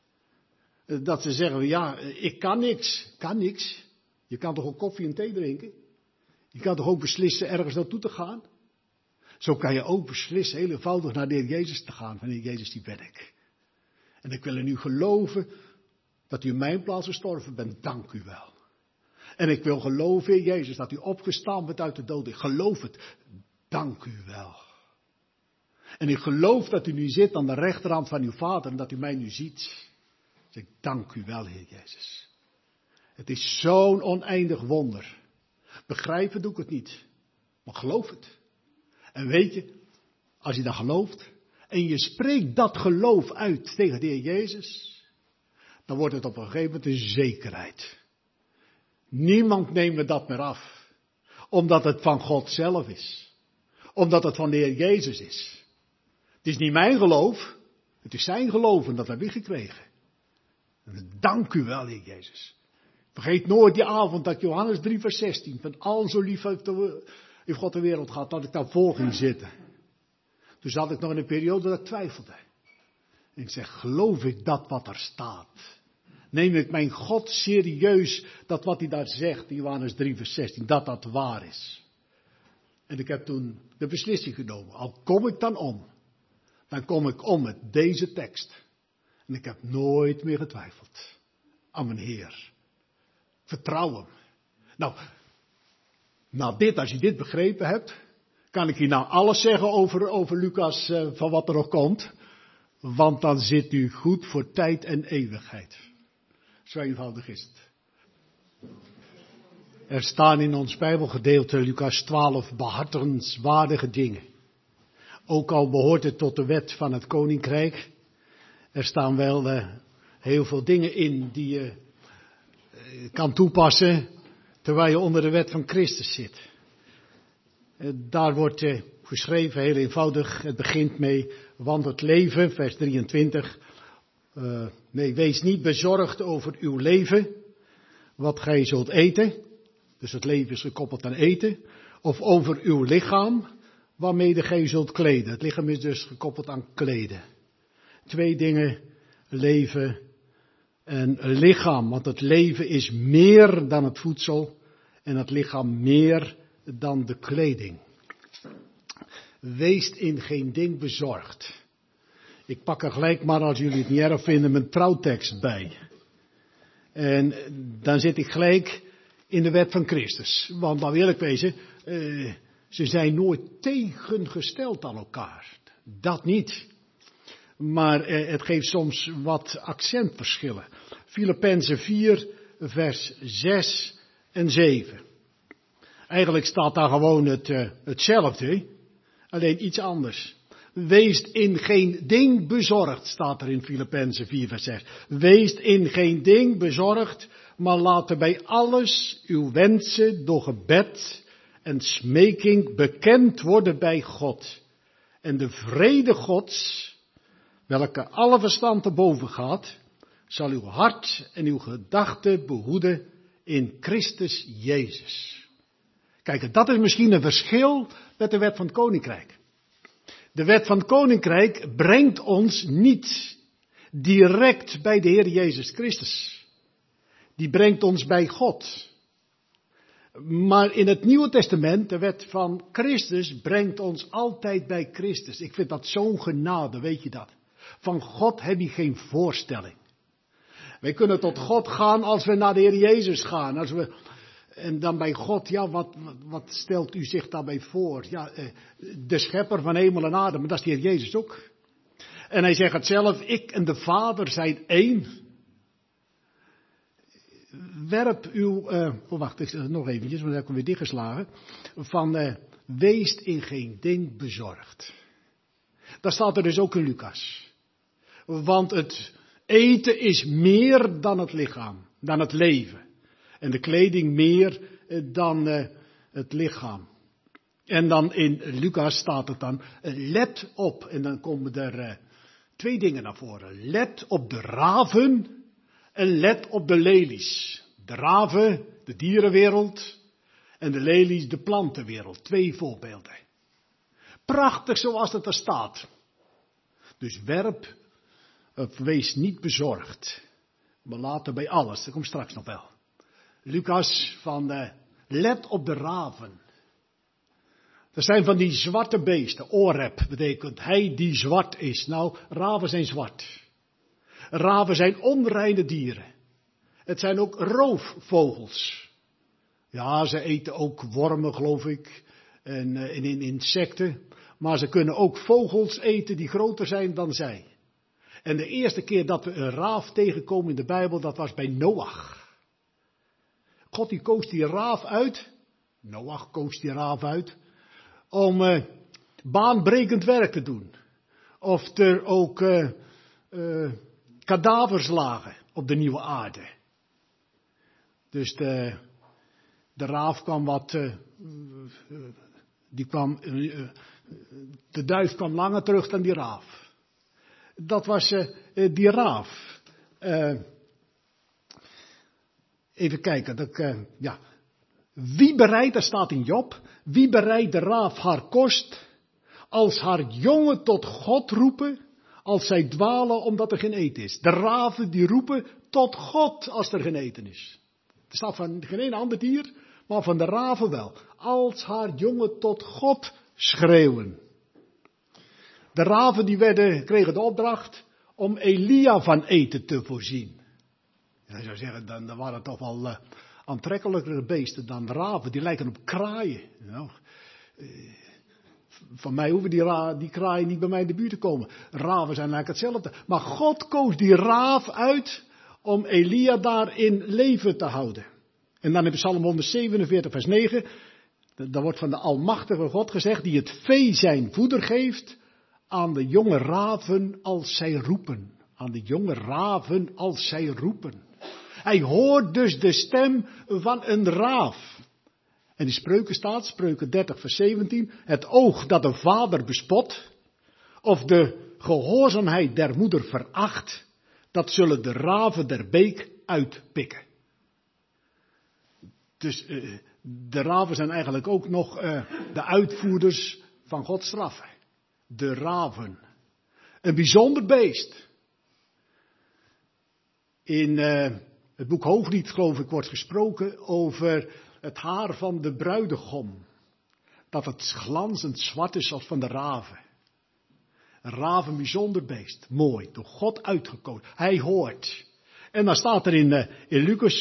Dat ze zeggen, ja, ik kan niks. Kan niks. Je kan toch ook koffie en thee drinken? Je kan toch ook beslissen ergens naartoe te gaan? Zo kan je ook beslissen heel eenvoudig naar de Heer Jezus te gaan. Van Heer Jezus, die ben ik. En ik wil in u geloven dat u in mijn plaats gestorven bent. Dank u wel. En ik wil geloven, Heer Jezus, dat u opgestaan bent uit de dood. Ik geloof het. Dank u wel. En ik geloof dat u nu zit aan de rechterhand van uw Vader en dat u mij nu ziet. Dus ik dank u wel, Heer Jezus. Het is zo'n oneindig wonder. Begrijpen doe ik het niet. Maar geloof het. En weet je, als je dat gelooft en je spreekt dat geloof uit tegen de Heer Jezus, dan wordt het op een gegeven moment een zekerheid. Niemand neemt me dat meer af. Omdat het van God zelf is. Omdat het van de Heer Jezus is. Het is niet mijn geloof. Het is zijn geloof en dat heb ik gekregen. En dank u wel, Heer Jezus. Vergeet nooit die avond dat Johannes 3 vers 16. Van al zo lief heeft God de wereld gehad, dat ik daarvoor ging zitten. Toen zat ik nog in een periode dat ik twijfelde. En ik zeg, geloof ik dat wat er staat? Neem ik mijn God serieus dat wat hij daar zegt, in Johannes 3 vers 16, dat dat waar is? En ik heb toen de beslissing genomen. Al kom ik dan om, dan kom ik om met deze tekst. En ik heb nooit meer getwijfeld aan mijn Heer. Vertrouw hem. Nou dit, als je dit begrepen hebt, kan ik je nou alles zeggen over Lucas van wat er nog komt. Want dan zit u goed voor tijd en eeuwigheid. Zo eenvoudig is het. Er staan in ons Bijbelgedeelte, Lucas 12, behartigenswaardige dingen. Ook al behoort het tot de wet van het koninkrijk. Er staan wel heel veel dingen in die je kan toepassen terwijl je onder de wet van Christus zit. Daar wordt geschreven heel eenvoudig. Het begint mee, want het leven, vers 23. Nee, wees niet bezorgd over uw leven, wat gij zult eten. Dus het leven is gekoppeld aan eten. Of over uw lichaam, waarmee gij zult kleden. Het lichaam is dus gekoppeld aan kleden. Twee dingen, leven en lichaam. Want het leven is meer dan het voedsel en het lichaam meer dan de kleding. Wees in geen ding bezorgd. Ik pak er gelijk maar, als jullie het niet erg vinden, mijn trouwtekst bij. En dan zit ik gelijk in de wet van Christus. Want nou eerlijk wezen, ze zijn nooit tegengesteld aan elkaar. Dat niet. Maar het geeft soms wat accentverschillen. Filippenzen 4, vers 6 en 7. Eigenlijk staat daar gewoon hetzelfde, alleen iets anders. Wees in geen ding bezorgd, staat er in Filippenzen 4 vers 6. Wees in geen ding bezorgd, maar laat bij alles uw wensen door gebed en smeking bekend worden bij God. En de vrede Gods, welke alle verstand te boven gaat, zal uw hart en uw gedachten behoeden in Christus Jezus. Kijk, dat is misschien een verschil met de wet van het koninkrijk. De wet van het koninkrijk brengt ons niet direct bij de Heer Jezus Christus. Die brengt ons bij God. Maar in het Nieuwe Testament, de wet van Christus, brengt ons altijd bij Christus. Ik vind dat zo'n genade, weet je dat? Van God heb je geen voorstelling. Wij kunnen tot God gaan als we naar de Heer Jezus gaan. En dan bij God, ja, wat stelt u zich daarbij voor? Ja, de schepper van hemel en aarde, maar dat is de Heer Jezus ook. En hij zegt het zelf, ik en de Vader zijn één. Werp uw, wacht, nog eventjes, want dan heb ik hem weer dichtgeslagen. Van, wees in geen ding bezorgd. Dat staat er dus ook in Lucas. Want het eten is meer dan het lichaam, dan het leven. En de kleding meer dan het lichaam. En dan in Lucas staat het dan, let op. En dan komen er twee dingen naar voren. Let op de raven en let op de lelies. De raven, de dierenwereld, en de lelies, de plantenwereld. Twee voorbeelden. Prachtig zoals het er staat. Dus wees niet bezorgd. Maar laten bij alles, dat komt straks nog wel. Lucas van let op de raven. Er zijn van die zwarte beesten. Oreb betekent hij die zwart is. Nou, raven zijn zwart. Raven zijn onreine dieren. Het zijn ook roofvogels. Ja, ze eten ook wormen, geloof ik. En insecten. Maar ze kunnen ook vogels eten die groter zijn dan zij. En de eerste keer dat we een raaf tegenkomen in de Bijbel, dat was bij Noach. God die koos die raaf uit. Noach koos die raaf uit. Om baanbrekend werk te doen. Of er ook kadavers lagen op de nieuwe aarde. Dus de raaf kwam de duif kwam langer terug dan die raaf. Dat was die raaf. Even kijken. Wie bereidt, daar staat in Job, wie bereidt de raaf haar kost, als haar jongen tot God roepen, als zij dwalen omdat er geen eten is. De raven die roepen tot God als er geen eten is. Er staat van geen een ander dier, maar van de raven wel. Als haar jongen tot God schreeuwen. De raven die kregen de opdracht om Elia van eten te voorzien. En je zou zeggen, dan waren het toch wel aantrekkelijkere beesten dan raven. Die lijken op kraaien. Nou, van mij hoeven die kraaien niet bij mij in de buurt te komen. Raven zijn eigenlijk hetzelfde. Maar God koos die raaf uit om Elia daar in leven te houden. En dan in Psalm 147 vers 9. Daar wordt van de almachtige God gezegd, die het vee zijn voeder geeft aan de jonge raven als zij roepen. Aan de jonge raven als zij roepen. Hij hoort dus de stem van een raaf. En in Spreuken staat, Spreuken 30 vers 17, het oog dat de vader bespot, of de gehoorzaamheid der moeder veracht, dat zullen de raven der beek uitpikken. Dus de raven zijn eigenlijk ook nog de uitvoerders van Gods straffen. De raven. Een bijzonder beest. In het boek Hooglied, geloof ik, wordt gesproken over het haar van de bruidegom. Dat het glanzend zwart is als van de raven. Een raven, een bijzonder beest. Mooi, door God uitgekozen. Hij hoort. En dan staat er in Lucas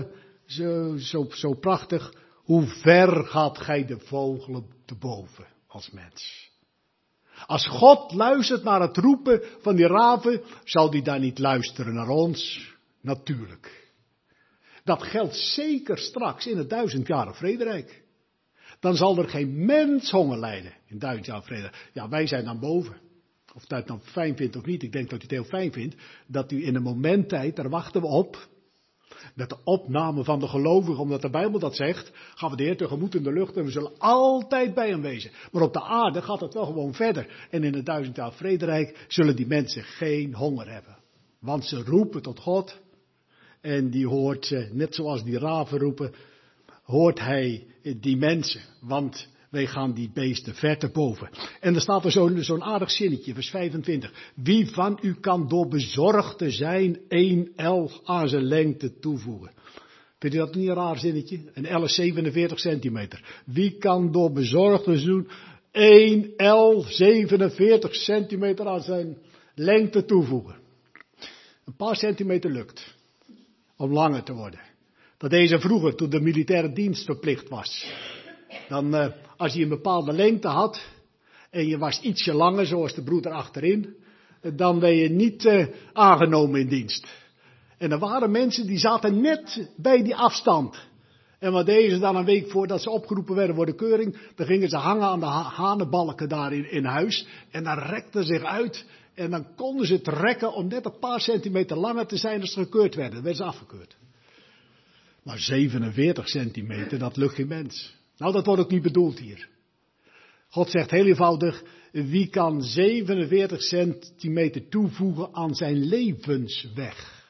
zo prachtig. Hoe ver gaat gij de vogelen te boven als mens? Als God luistert naar het roepen van die raven, zal die daar niet luisteren naar ons? Natuurlijk. Dat geldt zeker straks in het 1000-jarig vrederijk. Dan zal er geen mens honger lijden in 1000-jarig vrederijk. Ja, wij zijn dan boven. Of u het nou fijn vindt of niet, ik denk dat u het heel fijn vindt, dat u in een momenttijd, daar wachten we op, met de opname van de gelovigen, omdat de Bijbel dat zegt, gaan we de Heer tegemoet in de lucht en we zullen altijd bij hem wezen. Maar op de aarde gaat het wel gewoon verder. En in het 1000-jarig vrederijk zullen die mensen geen honger hebben. Want ze roepen tot God en die hoort ze, net zoals die raven roepen, hoort hij die mensen. Want wij gaan die beesten ver te boven. En er staat er zo'n aardig zinnetje, vers 25. Wie van u kan door bezorgd te zijn 1 el aan zijn lengte toevoegen? Vindt u dat niet een raar zinnetje? Een el is 47 centimeter. Wie kan door bezorgd te zijn 1 el 47 centimeter aan zijn lengte toevoegen? Een paar centimeter lukt. Om langer te worden. Dat deze vroeger, toen de militaire dienst verplicht was. Dan, als je een bepaalde lengte had, en je was ietsje langer, zoals de broeder achterin, dan ben je niet aangenomen in dienst. En er waren mensen die zaten net bij die afstand. En wat deden ze dan een week voordat ze opgeroepen werden voor de keuring? Dan gingen ze hangen aan de hanenbalken daar in huis. En dan rekten ze zich uit. En dan konden ze het rekken om net een paar centimeter langer te zijn als ze gekeurd werden. Dan werden ze afgekeurd. Maar 47 centimeter, dat lukt geen mens. Nou, dat wordt ook niet bedoeld hier. God zegt heel eenvoudig, wie kan 47 centimeter toevoegen aan zijn levensweg?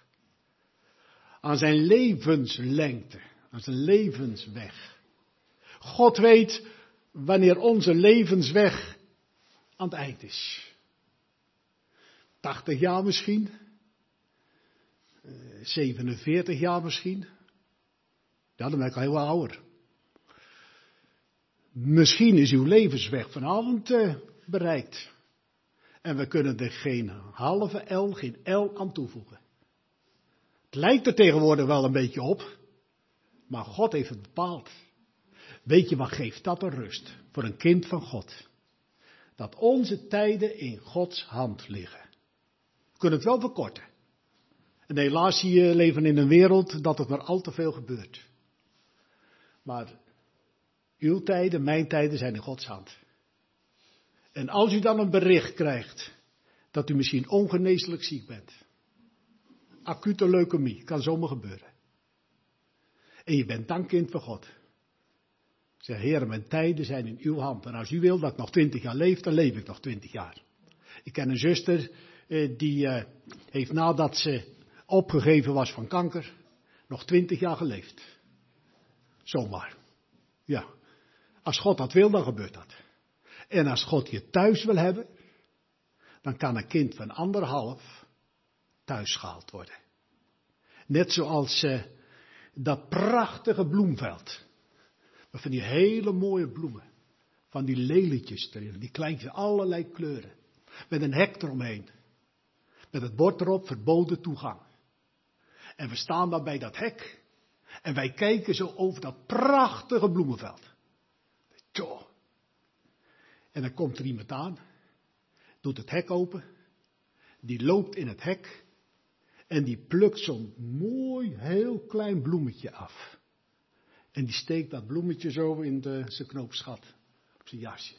Aan zijn levenslengte, aan zijn levensweg. God weet wanneer onze levensweg aan het eind is. 80 jaar misschien. 47 jaar misschien. Ja, dan ben ik al heel ouder. Misschien is uw levensweg vanavond bereikt. En we kunnen er geen halve L, geen L aan toevoegen. Het lijkt er tegenwoordig wel een beetje op. Maar God heeft het bepaald. Weet je wat geeft dat een rust voor een kind van God? Dat onze tijden in Gods hand liggen. We kunnen het wel verkorten. En helaas zie je leven in een wereld dat het maar al te veel gebeurt. Maar uw tijden, mijn tijden zijn in Gods hand. En als u dan een bericht krijgt dat u misschien ongeneeslijk ziek bent. Acute leukemie, kan zomaar gebeuren. En je bent dan kind van God. Zeg, Heer, mijn tijden zijn in uw hand. En als u wil dat ik nog 20 jaar leef, dan leef ik nog 20 jaar. Ik ken een zuster, die heeft nadat ze opgegeven was van kanker, nog 20 jaar geleefd. Zomaar. Ja. Als God dat wil, dan gebeurt dat. En als God je thuis wil hebben, dan kan een kind van 1,5 thuis gehaald worden. Net zoals dat prachtige bloemveld. Met van die hele mooie bloemen. Van die lelietjes erin, die kleintjes, allerlei kleuren. Met een hek eromheen. Met het bord erop, verboden toegang. En we staan daar bij dat hek. En wij kijken zo over dat prachtige bloemenveld. Tjoh. En dan komt er iemand aan. Doet het hek open. Die loopt in het hek. En die plukt zo'n mooi, heel klein bloemetje af. En die steekt dat bloemetje zo in zijn knoopsgat. Op zijn jasje.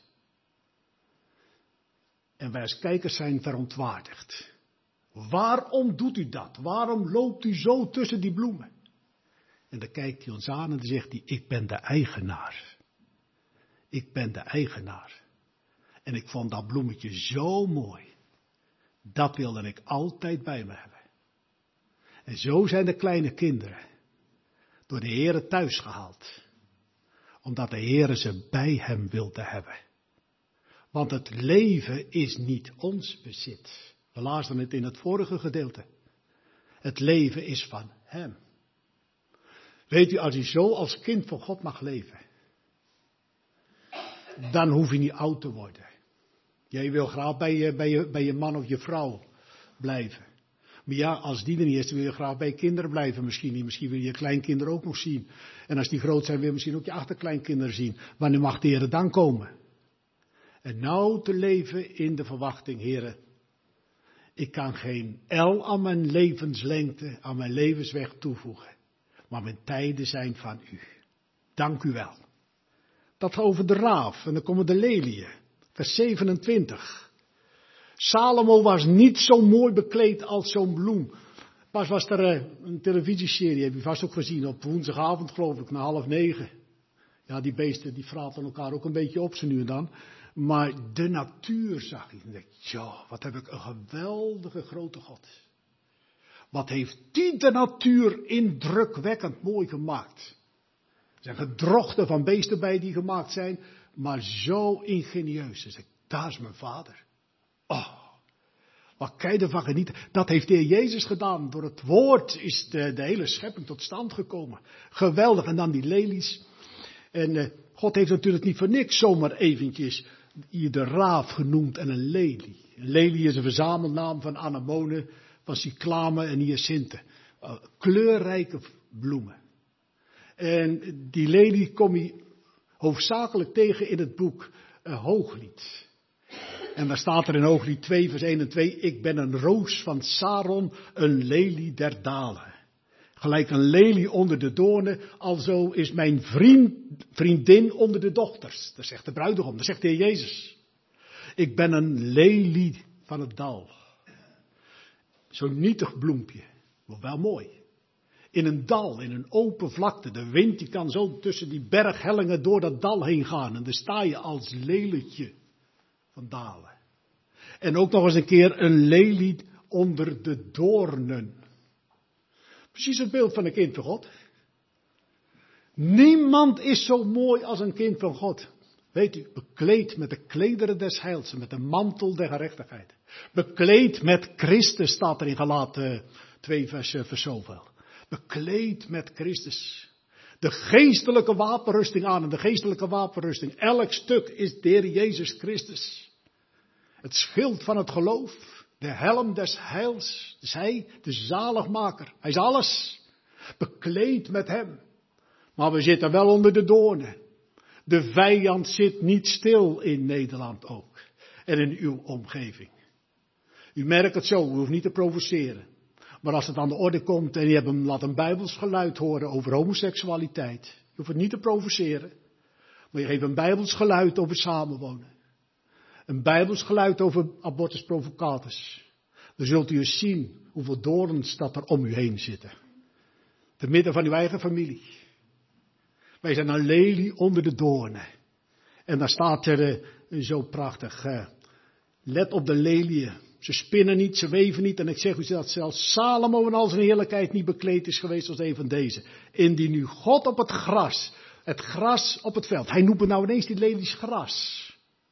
En wij als kijkers zijn verontwaardigd. Waarom doet u dat? Waarom loopt u zo tussen die bloemen? En dan kijkt hij ons aan en dan zegt hij, ik ben de eigenaar. Ik ben de eigenaar. En ik vond dat bloemetje zo mooi. Dat wilde ik altijd bij me hebben. En zo zijn de kleine kinderen door de Heere thuis gehaald. Omdat de Heere ze bij hem wilde hebben. Want het leven is niet ons bezit. We lazen het in het vorige gedeelte. Het leven is van hem. Weet u, als u zo als kind van God mag leven, dan hoef je niet oud te worden. Jij wil graag bij je man of je vrouw blijven. Maar ja, als die er niet is, dan wil je graag bij je kinderen blijven misschien niet. Misschien wil je je kleinkinderen ook nog zien. En als die groot zijn, wil je misschien ook je achterkleinkinderen zien. Wanneer mag de Heer dan komen? En nou te leven in de verwachting, Heer. Ik kan geen L aan mijn levenslengte, aan mijn levensweg toevoegen. Maar mijn tijden zijn van u. Dank u wel. Dat over de raaf en dan komen de leliën. Vers 27. Salomo was niet zo mooi bekleed als zo'n bloem. Pas was er een televisieserie, heb je vast ook gezien, op woensdagavond geloof ik, na 20:30. Ja, die beesten die vraten elkaar ook een beetje op zo nu en dan. Maar de natuur zag ik en dacht, ja, wat heb ik een geweldige grote God. Wat heeft die de natuur indrukwekkend mooi gemaakt. Er zijn gedrochten van beesten bij die gemaakt zijn, maar zo ingenieus. Dus daar is mijn vader. Oh, wat kan je ervan genieten? Dat heeft de Heer Jezus gedaan. Door het woord is de hele schepping tot stand gekomen. Geweldig. En dan die lelies. En God heeft natuurlijk niet voor niks zomaar eventjes hier de raaf genoemd en een lelie. Een lelie is een verzamelnaam van anemonen, van cyclamen en hyacinthen. Kleurrijke bloemen. En die lelie kom je hoofdzakelijk tegen in het boek Hooglied. En daar staat er in Hooglied 2 vers 1 en 2. Ik ben een roos van Saron, een lelie der dalen. Gelijk een lelie onder de doornen, alzo is mijn vriendin onder de dochters. Dat zegt de bruidegom, dat zegt de Heer Jezus. Ik ben een lelie van het dal. Zo'n nietig bloempje, maar wel mooi. In een dal, in een open vlakte. De wind die kan zo tussen die berghellingen door dat dal heen gaan. En dan sta je als lelietje van dalen. En ook nog eens een keer een lelie onder de doornen. Precies het beeld van een kind van God. Niemand is zo mooi als een kind van God. Weet u, bekleed met de klederen des heils, met de mantel der gerechtigheid. Bekleed met Christus, staat er in Galaten 2 vers zoveel. Bekleed met Christus. de geestelijke wapenrusting aan. En de geestelijke wapenrusting, elk stuk is de Heer Jezus Christus. Het schild van het geloof, de helm des heils, is Hij, de zaligmaker. Hij is alles, bekleed met Hem. Maar we zitten wel onder de doornen. De vijand zit niet stil in Nederland ook. En in uw omgeving. U merkt het zo, u hoeft niet te provoceren. Maar als het aan de orde komt en je hebt hem laat een Bijbels geluid horen over homoseksualiteit. Je hoeft het niet te provoceren. Maar je geeft een Bijbels geluid over samenwonen. Een Bijbels geluid over abortus provocatus. Dan zult u eens zien hoeveel dorens dat er om u heen zitten. Te midden van uw eigen familie. Wij zijn een lelie onder de doornen. En daar staat er zo prachtig. Let op de leliën. Ze spinnen niet, ze weven niet. En ik zeg u dat zelfs Salomo in al zijn heerlijkheid niet bekleed is geweest als een van deze. Indien nu God op het gras op het veld. Hij noemt het nou ineens die lelies gras.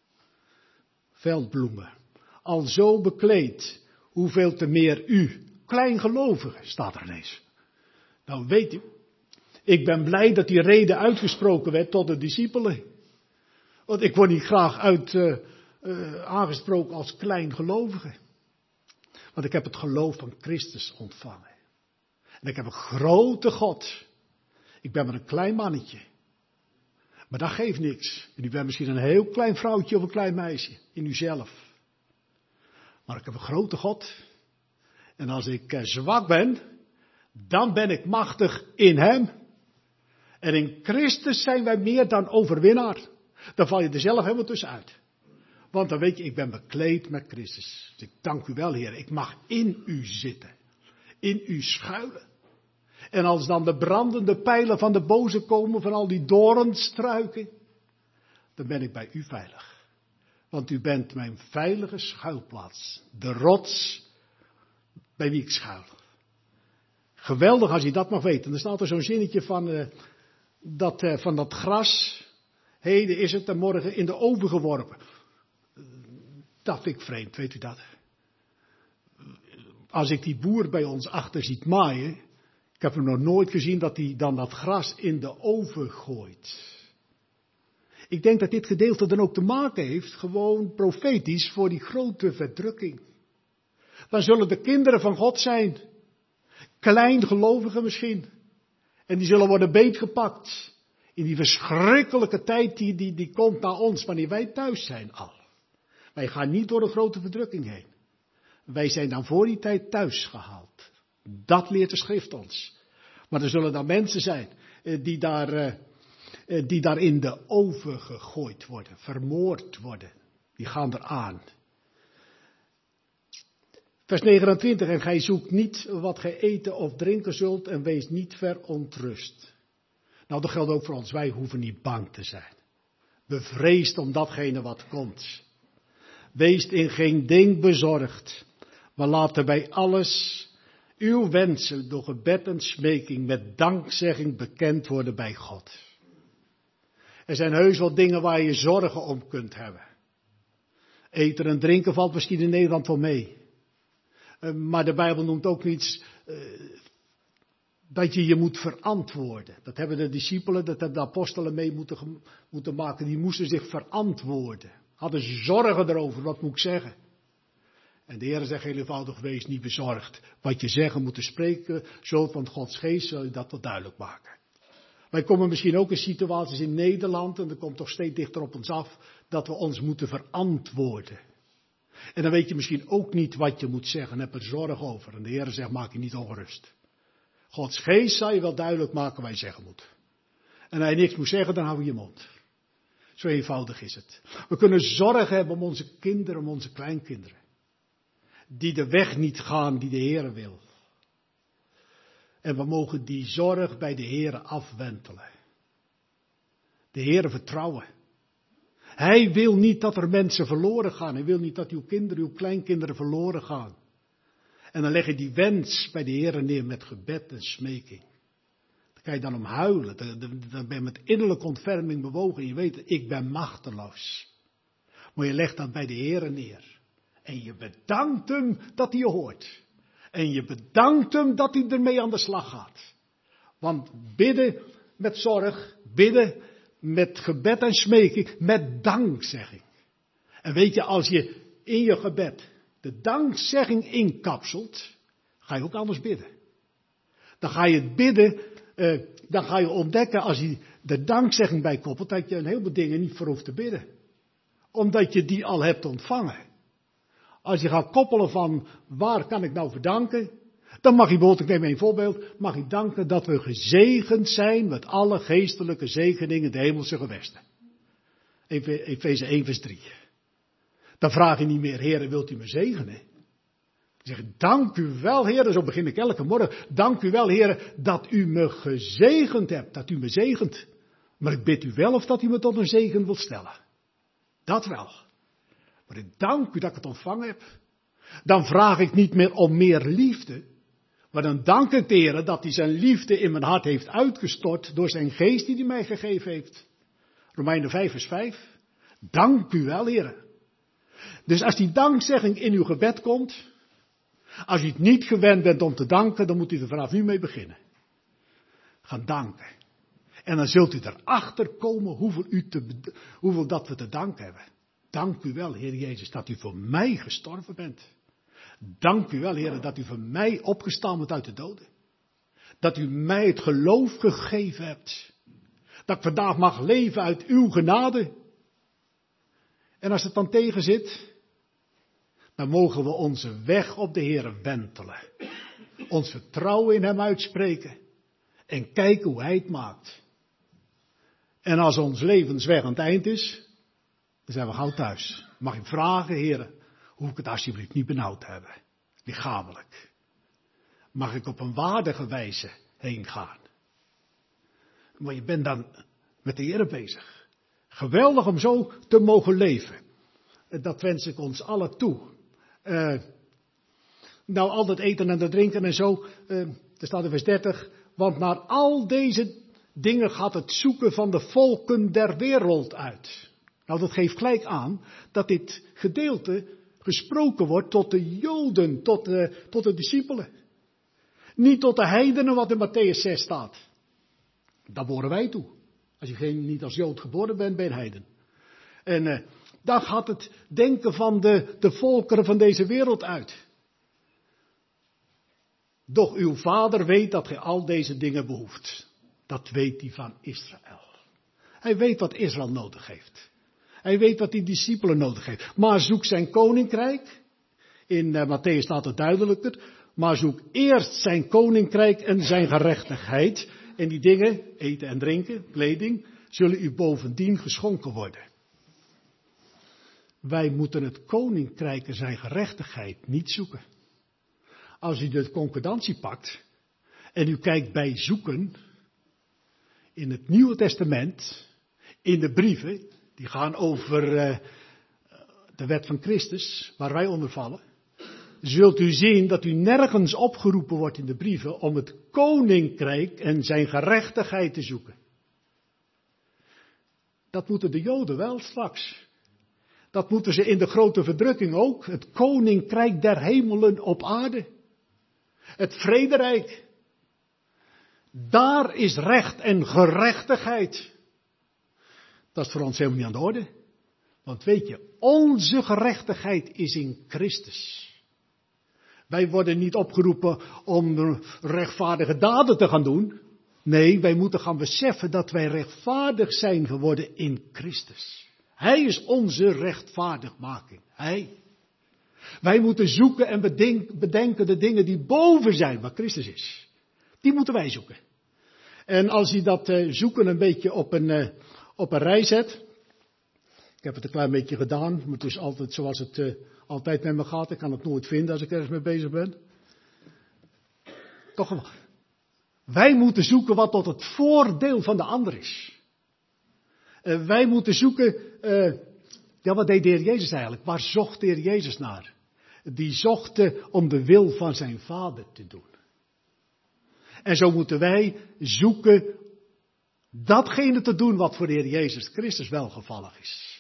Veldbloemen. Al zo bekleed, hoeveel te meer u, kleingelovigen, staat er ineens. Nou weet u, ik ben blij dat die reden uitgesproken werd tot de discipelen. Want ik word niet graag aangesproken als kleingelovige. Want ik heb het geloof van Christus ontvangen. En ik heb een grote God. Ik ben maar een klein mannetje. Maar dat geeft niks. En u bent misschien een heel klein vrouwtje of een klein meisje in uzelf. Maar ik heb een grote God. En als ik zwak ben, dan ben ik machtig in Hem. En in Christus zijn wij meer dan overwinnaar. Dan val je er zelf helemaal tussenuit. Want dan weet je, ik ben bekleed met Christus. Dus ik dank u wel, Heer. Ik mag in u zitten. In u schuilen. En als dan de brandende pijlen van de boze komen, van al die doornstruiken, dan ben ik bij u veilig. Want u bent mijn veilige schuilplaats. De rots bij wie ik schuil. Geweldig als je dat mag weten. Er staat er zo'n zinnetje van dat gras. Heden is het en morgen in de oven geworpen. Dat vind ik vreemd, weet u dat? Als ik die boer bij ons achter ziet maaien, ik heb hem nog nooit gezien dat hij dan dat gras in de oven gooit. Ik denk dat dit gedeelte dan ook te maken heeft, gewoon profetisch, voor die grote verdrukking. Dan zullen de kinderen van God zijn, kleingelovigen misschien, en die zullen worden beetgepakt in die verschrikkelijke tijd die komt naar ons, wanneer wij thuis zijn al. Wij gaan niet door een grote verdrukking heen. Wij zijn dan voor die tijd thuis gehaald. Dat leert de schrift ons. Maar er zullen dan mensen zijn die daar in de oven gegooid worden, vermoord worden. Die gaan eraan. Vers 29, en gij zoekt niet wat gij eten of drinken zult en wees niet verontrust. Nou, dat geldt ook voor ons. Wij hoeven niet bang te zijn. Bevreesd om datgene wat komt. Wees in geen ding bezorgd, maar laten bij alles uw wensen door gebed en smeking met dankzegging bekend worden bij God. Er zijn heus wel dingen waar je zorgen om kunt hebben. Eten en drinken valt misschien in Nederland wel mee. Maar de Bijbel noemt ook iets dat je je moet verantwoorden. Dat hebben de discipelen, dat hebben de apostelen mee moeten maken. Die moesten zich verantwoorden. Hadden zorgen erover, wat moet ik zeggen? En de Heer zegt heel eenvoudig, wees niet bezorgd. Wat je zeggen moet spreken, zult van Gods geest, zal je dat wel duidelijk maken. Wij komen misschien ook in situaties in Nederland, en dat komt toch steeds dichter op ons af, dat we ons moeten verantwoorden. En dan weet je misschien ook niet wat je moet zeggen, en heb er zorg over. En de Heer zegt, maak je niet ongerust. Gods geest zal je wel duidelijk maken wat je zeggen moet. En als je niks moet zeggen, dan hou je je mond. Zo eenvoudig is het. We kunnen zorg hebben om onze kinderen, om onze kleinkinderen. Die de weg niet gaan die de Heer wil. En we mogen die zorg bij de Heer afwentelen. De Heer vertrouwen. Hij wil niet dat er mensen verloren gaan. Hij wil niet dat uw kinderen, uw kleinkinderen verloren gaan. En dan leg je die wens bij de Heer neer met gebed en smeking. Daar kan je dan om huilen. Dan ben je met innerlijke ontferming bewogen. En je weet, ik ben machteloos. Maar je legt dat bij de Heer neer. En je bedankt hem dat hij je hoort. En je bedankt hem dat hij ermee aan de slag gaat. Want bidden, met zorg, bidden, met gebed en smeking, met dankzegging. En weet je, als je in je gebed de dankzegging inkapselt, ga je ook anders bidden. Dan ga je het bidden, dan ga je ontdekken als je de dankzegging bij koppelt, dat je een heleboel dingen niet voor hoeft te bidden. Omdat je die al hebt ontvangen. Als je gaat koppelen van waar kan ik nou voor danken, dan mag je bijvoorbeeld, ik neem een voorbeeld, mag je danken dat we gezegend zijn met alle geestelijke zegeningen in de hemelse gewesten. Efeze 1 vers 3. Dan vraag je niet meer, Heer, wilt u me zegenen? Dan zeg je, dank u wel, Heer, zo begin ik elke morgen. Dank u wel, Heer, dat u me gezegend hebt, dat u me zegent. Maar ik bid u wel of dat u me tot een zegen wilt stellen. Dat wel. Maar ik dank u dat ik het ontvangen heb. Dan vraag ik niet meer om meer liefde. Maar dan dank ik de Heer dat hij zijn liefde in mijn hart heeft uitgestort door zijn geest die hij mij gegeven heeft. Romeinen 5 vers 5. Dank u wel, Heer. Dus als die dankzegging in uw gebed komt, als u het niet gewend bent om te danken, dan moet u er vanaf nu mee beginnen. Gaan danken. En dan zult u erachter komen hoeveel dat we te danken hebben. Dank u wel, Heer Jezus, dat u voor mij gestorven bent. Dank u wel, Heer, dat u voor mij opgestaan bent uit de doden. Dat u mij het geloof gegeven hebt. Dat ik vandaag mag leven uit uw genade. En als het dan tegen zit, dan mogen we onze weg op de Heer wentelen. Ons vertrouwen in hem uitspreken. En kijken hoe hij het maakt. En als ons levensweg aan het eind is, dan zijn we gauw thuis. Mag ik vragen, Heer, hoe ik het alsjeblieft niet benauwd hebben. Lichamelijk. Mag ik op een waardige wijze heen gaan. Maar je bent dan met de Heer bezig. Geweldig om zo te mogen leven. Dat wens ik ons allen toe. Nou, al dat eten en dat drinken en zo. Er staat in vers 30. Want naar al deze dingen gaat het zoeken van de volken der wereld uit. Nou, dat geeft gelijk aan dat dit gedeelte gesproken wordt tot de Joden, tot de discipelen. Niet tot de heidenen wat in Matthäus 6 staat. Daar behoren wij toe. Als je niet als Jood geboren bent, ben je heiden. En daar gaat het denken van de volkeren van deze wereld uit. Doch uw vader weet dat gij al deze dingen behoeft. Dat weet hij van Israël. Hij weet wat Israël nodig heeft. Hij weet wat die discipelen nodig heeft. Maar zoek zijn koninkrijk. In Matthäus staat het duidelijker. Maar zoek eerst zijn koninkrijk en zijn gerechtigheid. En die dingen, eten en drinken, kleding, zullen u bovendien geschonken worden. Wij moeten het koninkrijk en zijn gerechtigheid niet zoeken. Als u de concordantie pakt en u kijkt bij zoeken in het Nieuwe Testament, in de brieven, die gaan over de wet van Christus, waar wij onder vallen, zult u zien dat u nergens opgeroepen wordt in de brieven om het koninkrijk en zijn gerechtigheid te zoeken. Dat moeten de Joden wel straks. Dat moeten ze in de grote verdrukking ook. Het koninkrijk der hemelen op aarde. Het vrederijk. Daar is recht en gerechtigheid. Dat is voor ons helemaal niet aan de orde. Want weet je, onze gerechtigheid is in Christus. Wij worden niet opgeroepen om rechtvaardige daden te gaan doen. Nee, wij moeten gaan beseffen dat wij rechtvaardig zijn geworden in Christus. Hij is onze rechtvaardigmaking. Hij. Wij moeten zoeken en bedenken de dingen die boven zijn, waar Christus is. Die moeten wij zoeken. En als je dat zoeken een beetje op een rij zet. Ik heb het een klein beetje gedaan, maar het is altijd zoals het altijd met me gaat. Ik kan het nooit vinden als ik ergens mee bezig ben. Toch wel. Wij moeten zoeken wat tot het voordeel van de ander is. Wij moeten zoeken, wat deed de Heer Jezus eigenlijk? Waar zocht de Heer Jezus naar? Die zocht om de wil van zijn Vader te doen. En zo moeten wij zoeken datgene te doen wat voor de Heer Jezus Christus welgevallig is.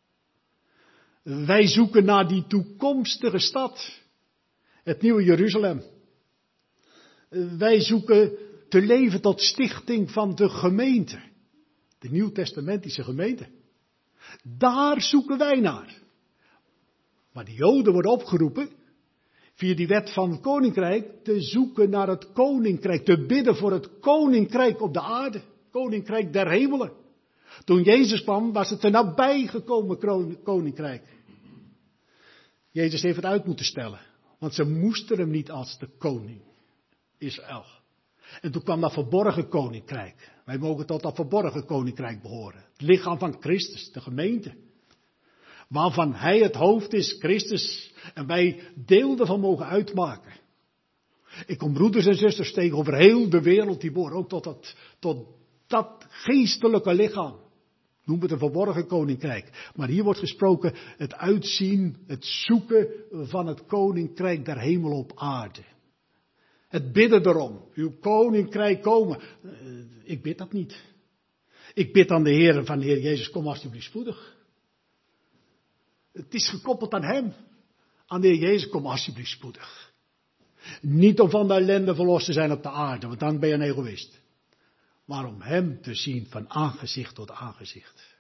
Wij zoeken naar die toekomstige stad. Het nieuwe Jeruzalem. Wij zoeken te leven tot stichting van de gemeente. De Nieuwtestamentische gemeente. Daar zoeken wij naar. Maar de Joden worden opgeroepen, via die wet van het koninkrijk, te zoeken naar het koninkrijk. Te bidden voor het koninkrijk op de aarde. Koninkrijk der hemelen. Toen Jezus kwam, was het een nabijgekomen koninkrijk. Jezus heeft het uit moeten stellen. Want ze moesten hem niet als de koning Israël. En toen kwam dat verborgen koninkrijk. Wij mogen tot dat verborgen koninkrijk behoren. Het lichaam van Christus, de gemeente. Waarvan hij het hoofd is, Christus. En wij deel ervan mogen uitmaken. Ik kom broeders en zusters tegen over heel de wereld die behoren ook tot dat geestelijke lichaam. Noem het een verborgen koninkrijk. Maar hier wordt gesproken het uitzien, het zoeken van het koninkrijk der hemel op aarde. Het bidden erom. Uw koninkrijk komen. Ik bid dat niet. Ik bid aan de Heer van de Heer Jezus, kom alsjeblieft spoedig. Het is gekoppeld aan hem. Aan de Heer Jezus, kom alsjeblieft spoedig. Niet om van de ellende verlost te zijn op de aarde, want dan ben je een egoïst. Maar om hem te zien van aangezicht tot aangezicht.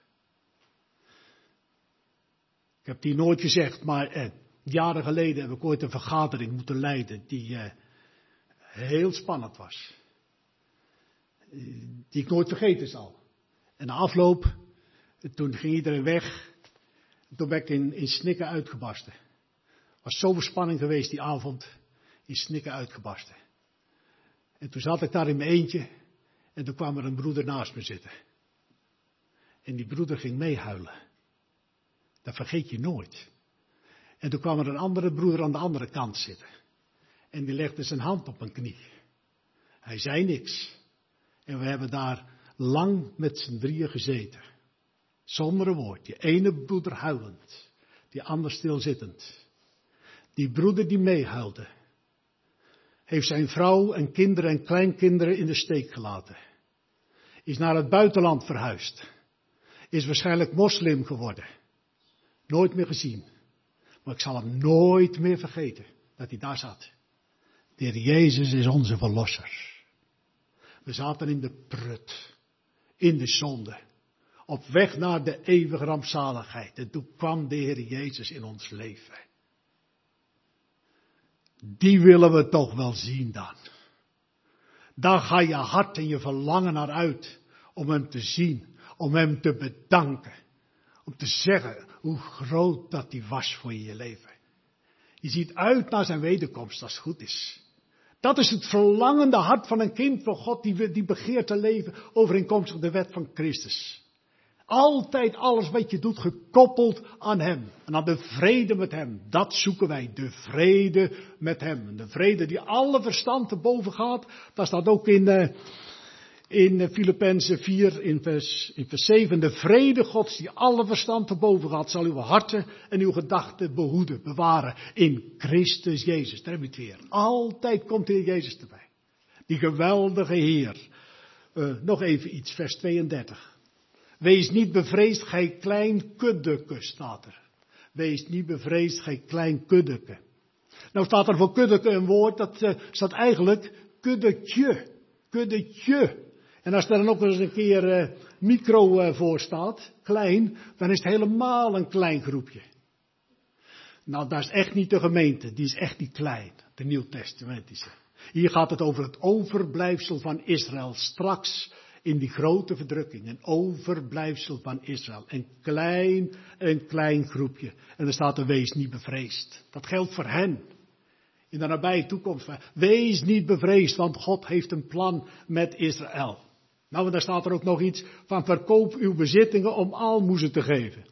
Ik heb die nooit gezegd, maar jaren geleden heb ik ooit een vergadering moeten leiden die heel spannend was. Die ik nooit vergeten zal. En na afloop, toen ging iedereen weg. Toen ben ik in snikken uitgebarsten. Er was zoveel spanning geweest die avond. In snikken uitgebarsten. En toen zat ik daar in mijn eentje. En toen kwam er een broeder naast me zitten. En die broeder ging meehuilen. Dat vergeet je nooit. En toen kwam er een andere broeder aan de andere kant zitten. En die legde zijn hand op mijn knie. Hij zei niks. En we hebben daar lang met z'n drieën gezeten. Zonder een woord. Die ene broeder huilend. Die ander stilzittend. Die broeder die meehuilde. Heeft zijn vrouw en kinderen en kleinkinderen in de steek gelaten. Is naar het buitenland verhuisd. Is waarschijnlijk moslim geworden. Nooit meer gezien. Maar ik zal hem nooit meer vergeten dat hij daar zat. De Heer Jezus is onze verlosser. We zaten in de prut. In de zonde. Op weg naar de eeuwige rampzaligheid. En toen kwam de Heer Jezus in ons leven. Die willen we toch wel zien dan. Daar ga je hart en je verlangen naar uit. Om hem te zien. Om hem te bedanken. Om te zeggen hoe groot dat hij was voor je leven. Je ziet uit naar zijn wederkomst als het goed is. Dat is het verlangende hart van een kind van God die begeert te leven overeenkomstig de wet van Christus. Altijd alles wat je doet gekoppeld aan hem. En aan de vrede met hem. Dat zoeken wij. De vrede met hem. En de vrede die alle verstand te boven gaat. Dat staat ook in Filippenzen 4 in vers 7. De vrede Gods die alle verstand te boven gaat. Zal uw harten en uw gedachten behoeden. Bewaren. In Christus Jezus. Daar heb je het weer. Altijd komt de Heer Jezus erbij. Die geweldige Heer. Nog even iets. Vers 32. Wees niet bevreesd, gij klein kuddeke, staat er. Wees niet bevreesd, gij klein kuddeke. Nou staat er voor kuddeke een woord, dat staat eigenlijk kuddetje. Kuddetje. En als er dan ook eens een keer micro voor staat, klein, dan is het helemaal een klein groepje. Nou, dat is echt niet de gemeente, die is echt niet klein, de Nieuwtestamentische. Hier gaat het over het overblijfsel van Israël straks. In die grote verdrukking, een overblijfsel van Israël. Een klein groepje. En er staat er, wees niet bevreesd. Dat geldt voor hen. In de nabije toekomst. Wees niet bevreesd, want God heeft een plan met Israël. Nou, en daar staat er ook nog iets van, verkoop uw bezittingen om aalmoezen te geven.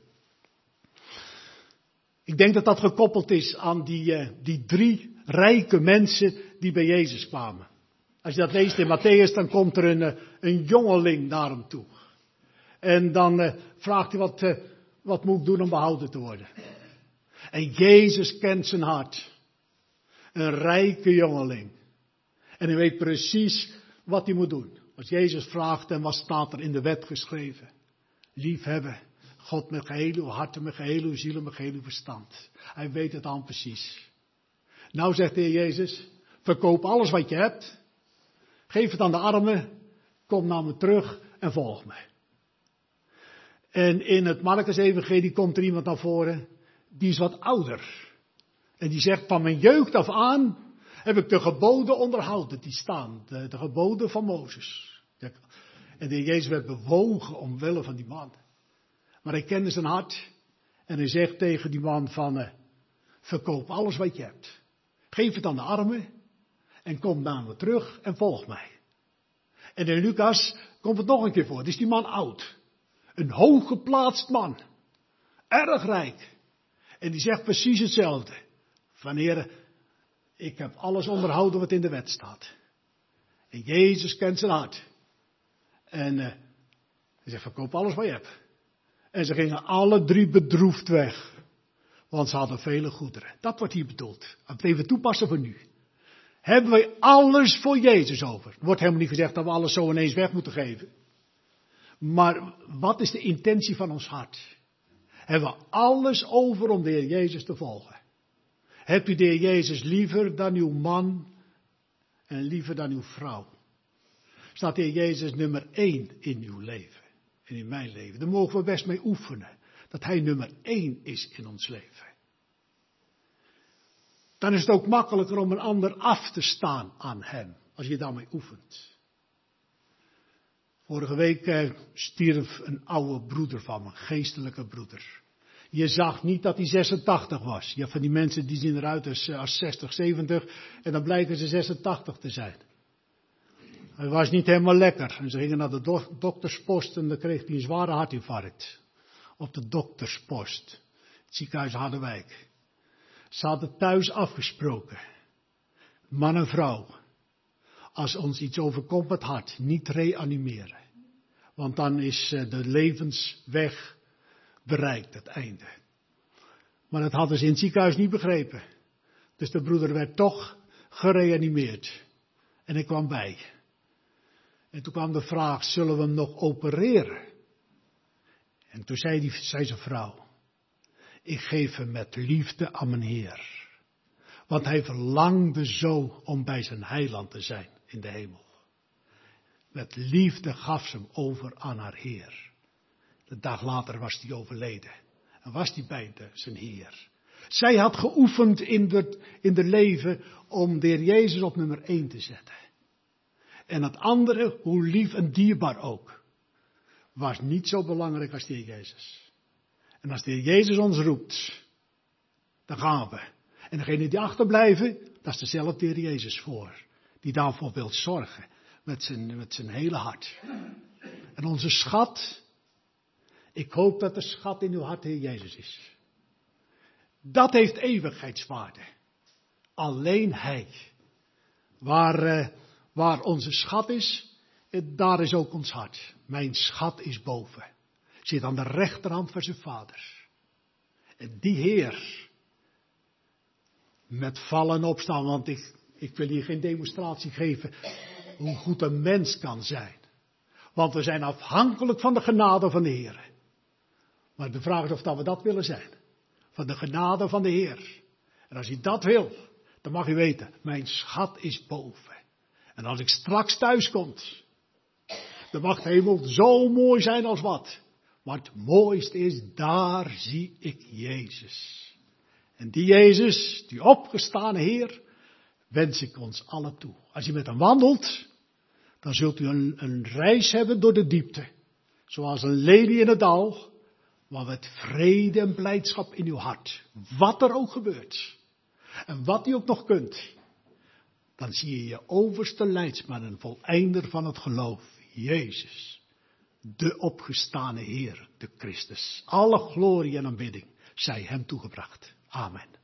Ik denk dat dat gekoppeld is aan die 3 rijke mensen die bij Jezus kwamen. Als je dat leest in Matthäus, dan komt er een jongeling naar hem toe. En dan vraagt hij, wat moet ik doen om behouden te worden? En Jezus kent zijn hart. Een rijke jongeling. En hij weet precies wat hij moet doen. Als Jezus vraagt hem, wat staat er in de wet geschreven? Liefhebben God met geheel uw hart, met geheel uw ziel en met geheel uw verstand. Hij weet het dan precies. Nou zegt de Heer Jezus, verkoop alles wat je hebt. Geef het aan de armen. Kom naar me terug en volg me. En in het Markus-evangelie komt er iemand naar voren. Die is wat ouder. En die zegt, van mijn jeugd af aan heb ik de geboden onderhouden. Die staan, de geboden van Mozes. En de Heer Jezus werd bewogen omwille van die man. Maar hij kende zijn hart. En hij zegt tegen die man van, verkoop alles wat je hebt. Geef het aan de armen. En kom naar me terug en volg mij. En in Lucas komt het nog een keer voor. Het is die man oud. Een hooggeplaatst man. Erg rijk. En die zegt precies hetzelfde. Van Heer, ik heb alles onderhouden wat in de wet staat. En Jezus kent zijn hart. En hij zegt, verkoop alles wat je hebt. En ze gingen alle drie bedroefd weg. Want ze hadden vele goederen. Dat wordt hier bedoeld. Het even toepassen voor nu. Hebben wij alles voor Jezus over? Er wordt helemaal niet gezegd dat we alles zo ineens weg moeten geven. Maar wat is de intentie van ons hart? Hebben we alles over om de Heer Jezus te volgen? Hebt u de Heer Jezus liever dan uw man en liever dan uw vrouw? Staat de Heer Jezus nummer 1 in uw leven en in mijn leven? Daar mogen we best mee oefenen. Dat Hij nummer 1 is in ons leven. Dan is het ook makkelijker om een ander af te staan aan Hem. Als je daarmee oefent. Vorige week stierf een oude broeder van me. Een geestelijke broeder. Je zag niet dat hij 86 was. Je hebt van die mensen die zien eruit als 60, 70. En dan blijken ze 86 te zijn. Hij was niet helemaal lekker. En ze gingen naar de dokterspost en dan kreeg hij een zware hartinfarct. Op de dokterspost. Het ziekenhuis Harderwijk. Ze hadden thuis afgesproken. Man en vrouw. Als ons iets overkomt met hart, niet reanimeren. Want dan is de levensweg bereikt, het einde. Maar dat hadden ze in het ziekenhuis niet begrepen. Dus de broeder werd toch gereanimeerd. En ik kwam bij. En toen kwam de vraag, zullen we hem nog opereren? En toen zei zijn vrouw, ik geef hem met liefde aan mijn Heer. Want hij verlangde zo om bij zijn heiland te zijn in de hemel. Met liefde gaf ze hem over aan haar Heer. De dag later was hij overleden. En was hij bij zijn Heer. Zij had geoefend in de leven om de Heer Jezus op nummer 1 te zetten. En het andere, hoe lief en dierbaar ook, was niet zo belangrijk als de Heer Jezus. En als de Heer Jezus ons roept, dan gaan we. En degene die achterblijven, dat is dezelfde Heer Jezus voor. Die daarvoor wil zorgen. Met zijn hele hart. En onze schat. Ik hoop dat de schat in uw hart Heer Jezus is. Dat heeft eeuwigheidswaarde. Alleen Hij. Waar onze schat is, daar is ook ons hart. Mijn schat is boven. Zit aan de rechterhand van zijn Vader. En die Heer. Met vallen en opstaan, want ik wil hier geen demonstratie geven hoe goed een mens kan zijn. Want we zijn afhankelijk van de genade van de Heer. Maar de vraag is of dat we dat willen zijn. Van de genade van de Heer. En als u dat wil, dan mag u weten, mijn schat is boven. En als ik straks thuis kom, dan mag de hemel zo mooi zijn als wat. Maar het mooiste is, daar zie ik Jezus. En die Jezus, die opgestane Heer, wens ik ons allen toe. Als je met hem wandelt, dan zult u een reis hebben door de diepte. Zoals een lelie in het dal, maar met vrede en blijdschap in uw hart. Wat er ook gebeurt. En wat u ook nog kunt. Dan zie je je overste leidsman en voleinder van het geloof. Jezus. De opgestane Heer, de Christus. Alle glorie en aanbidding zij hem toegebracht. Amen.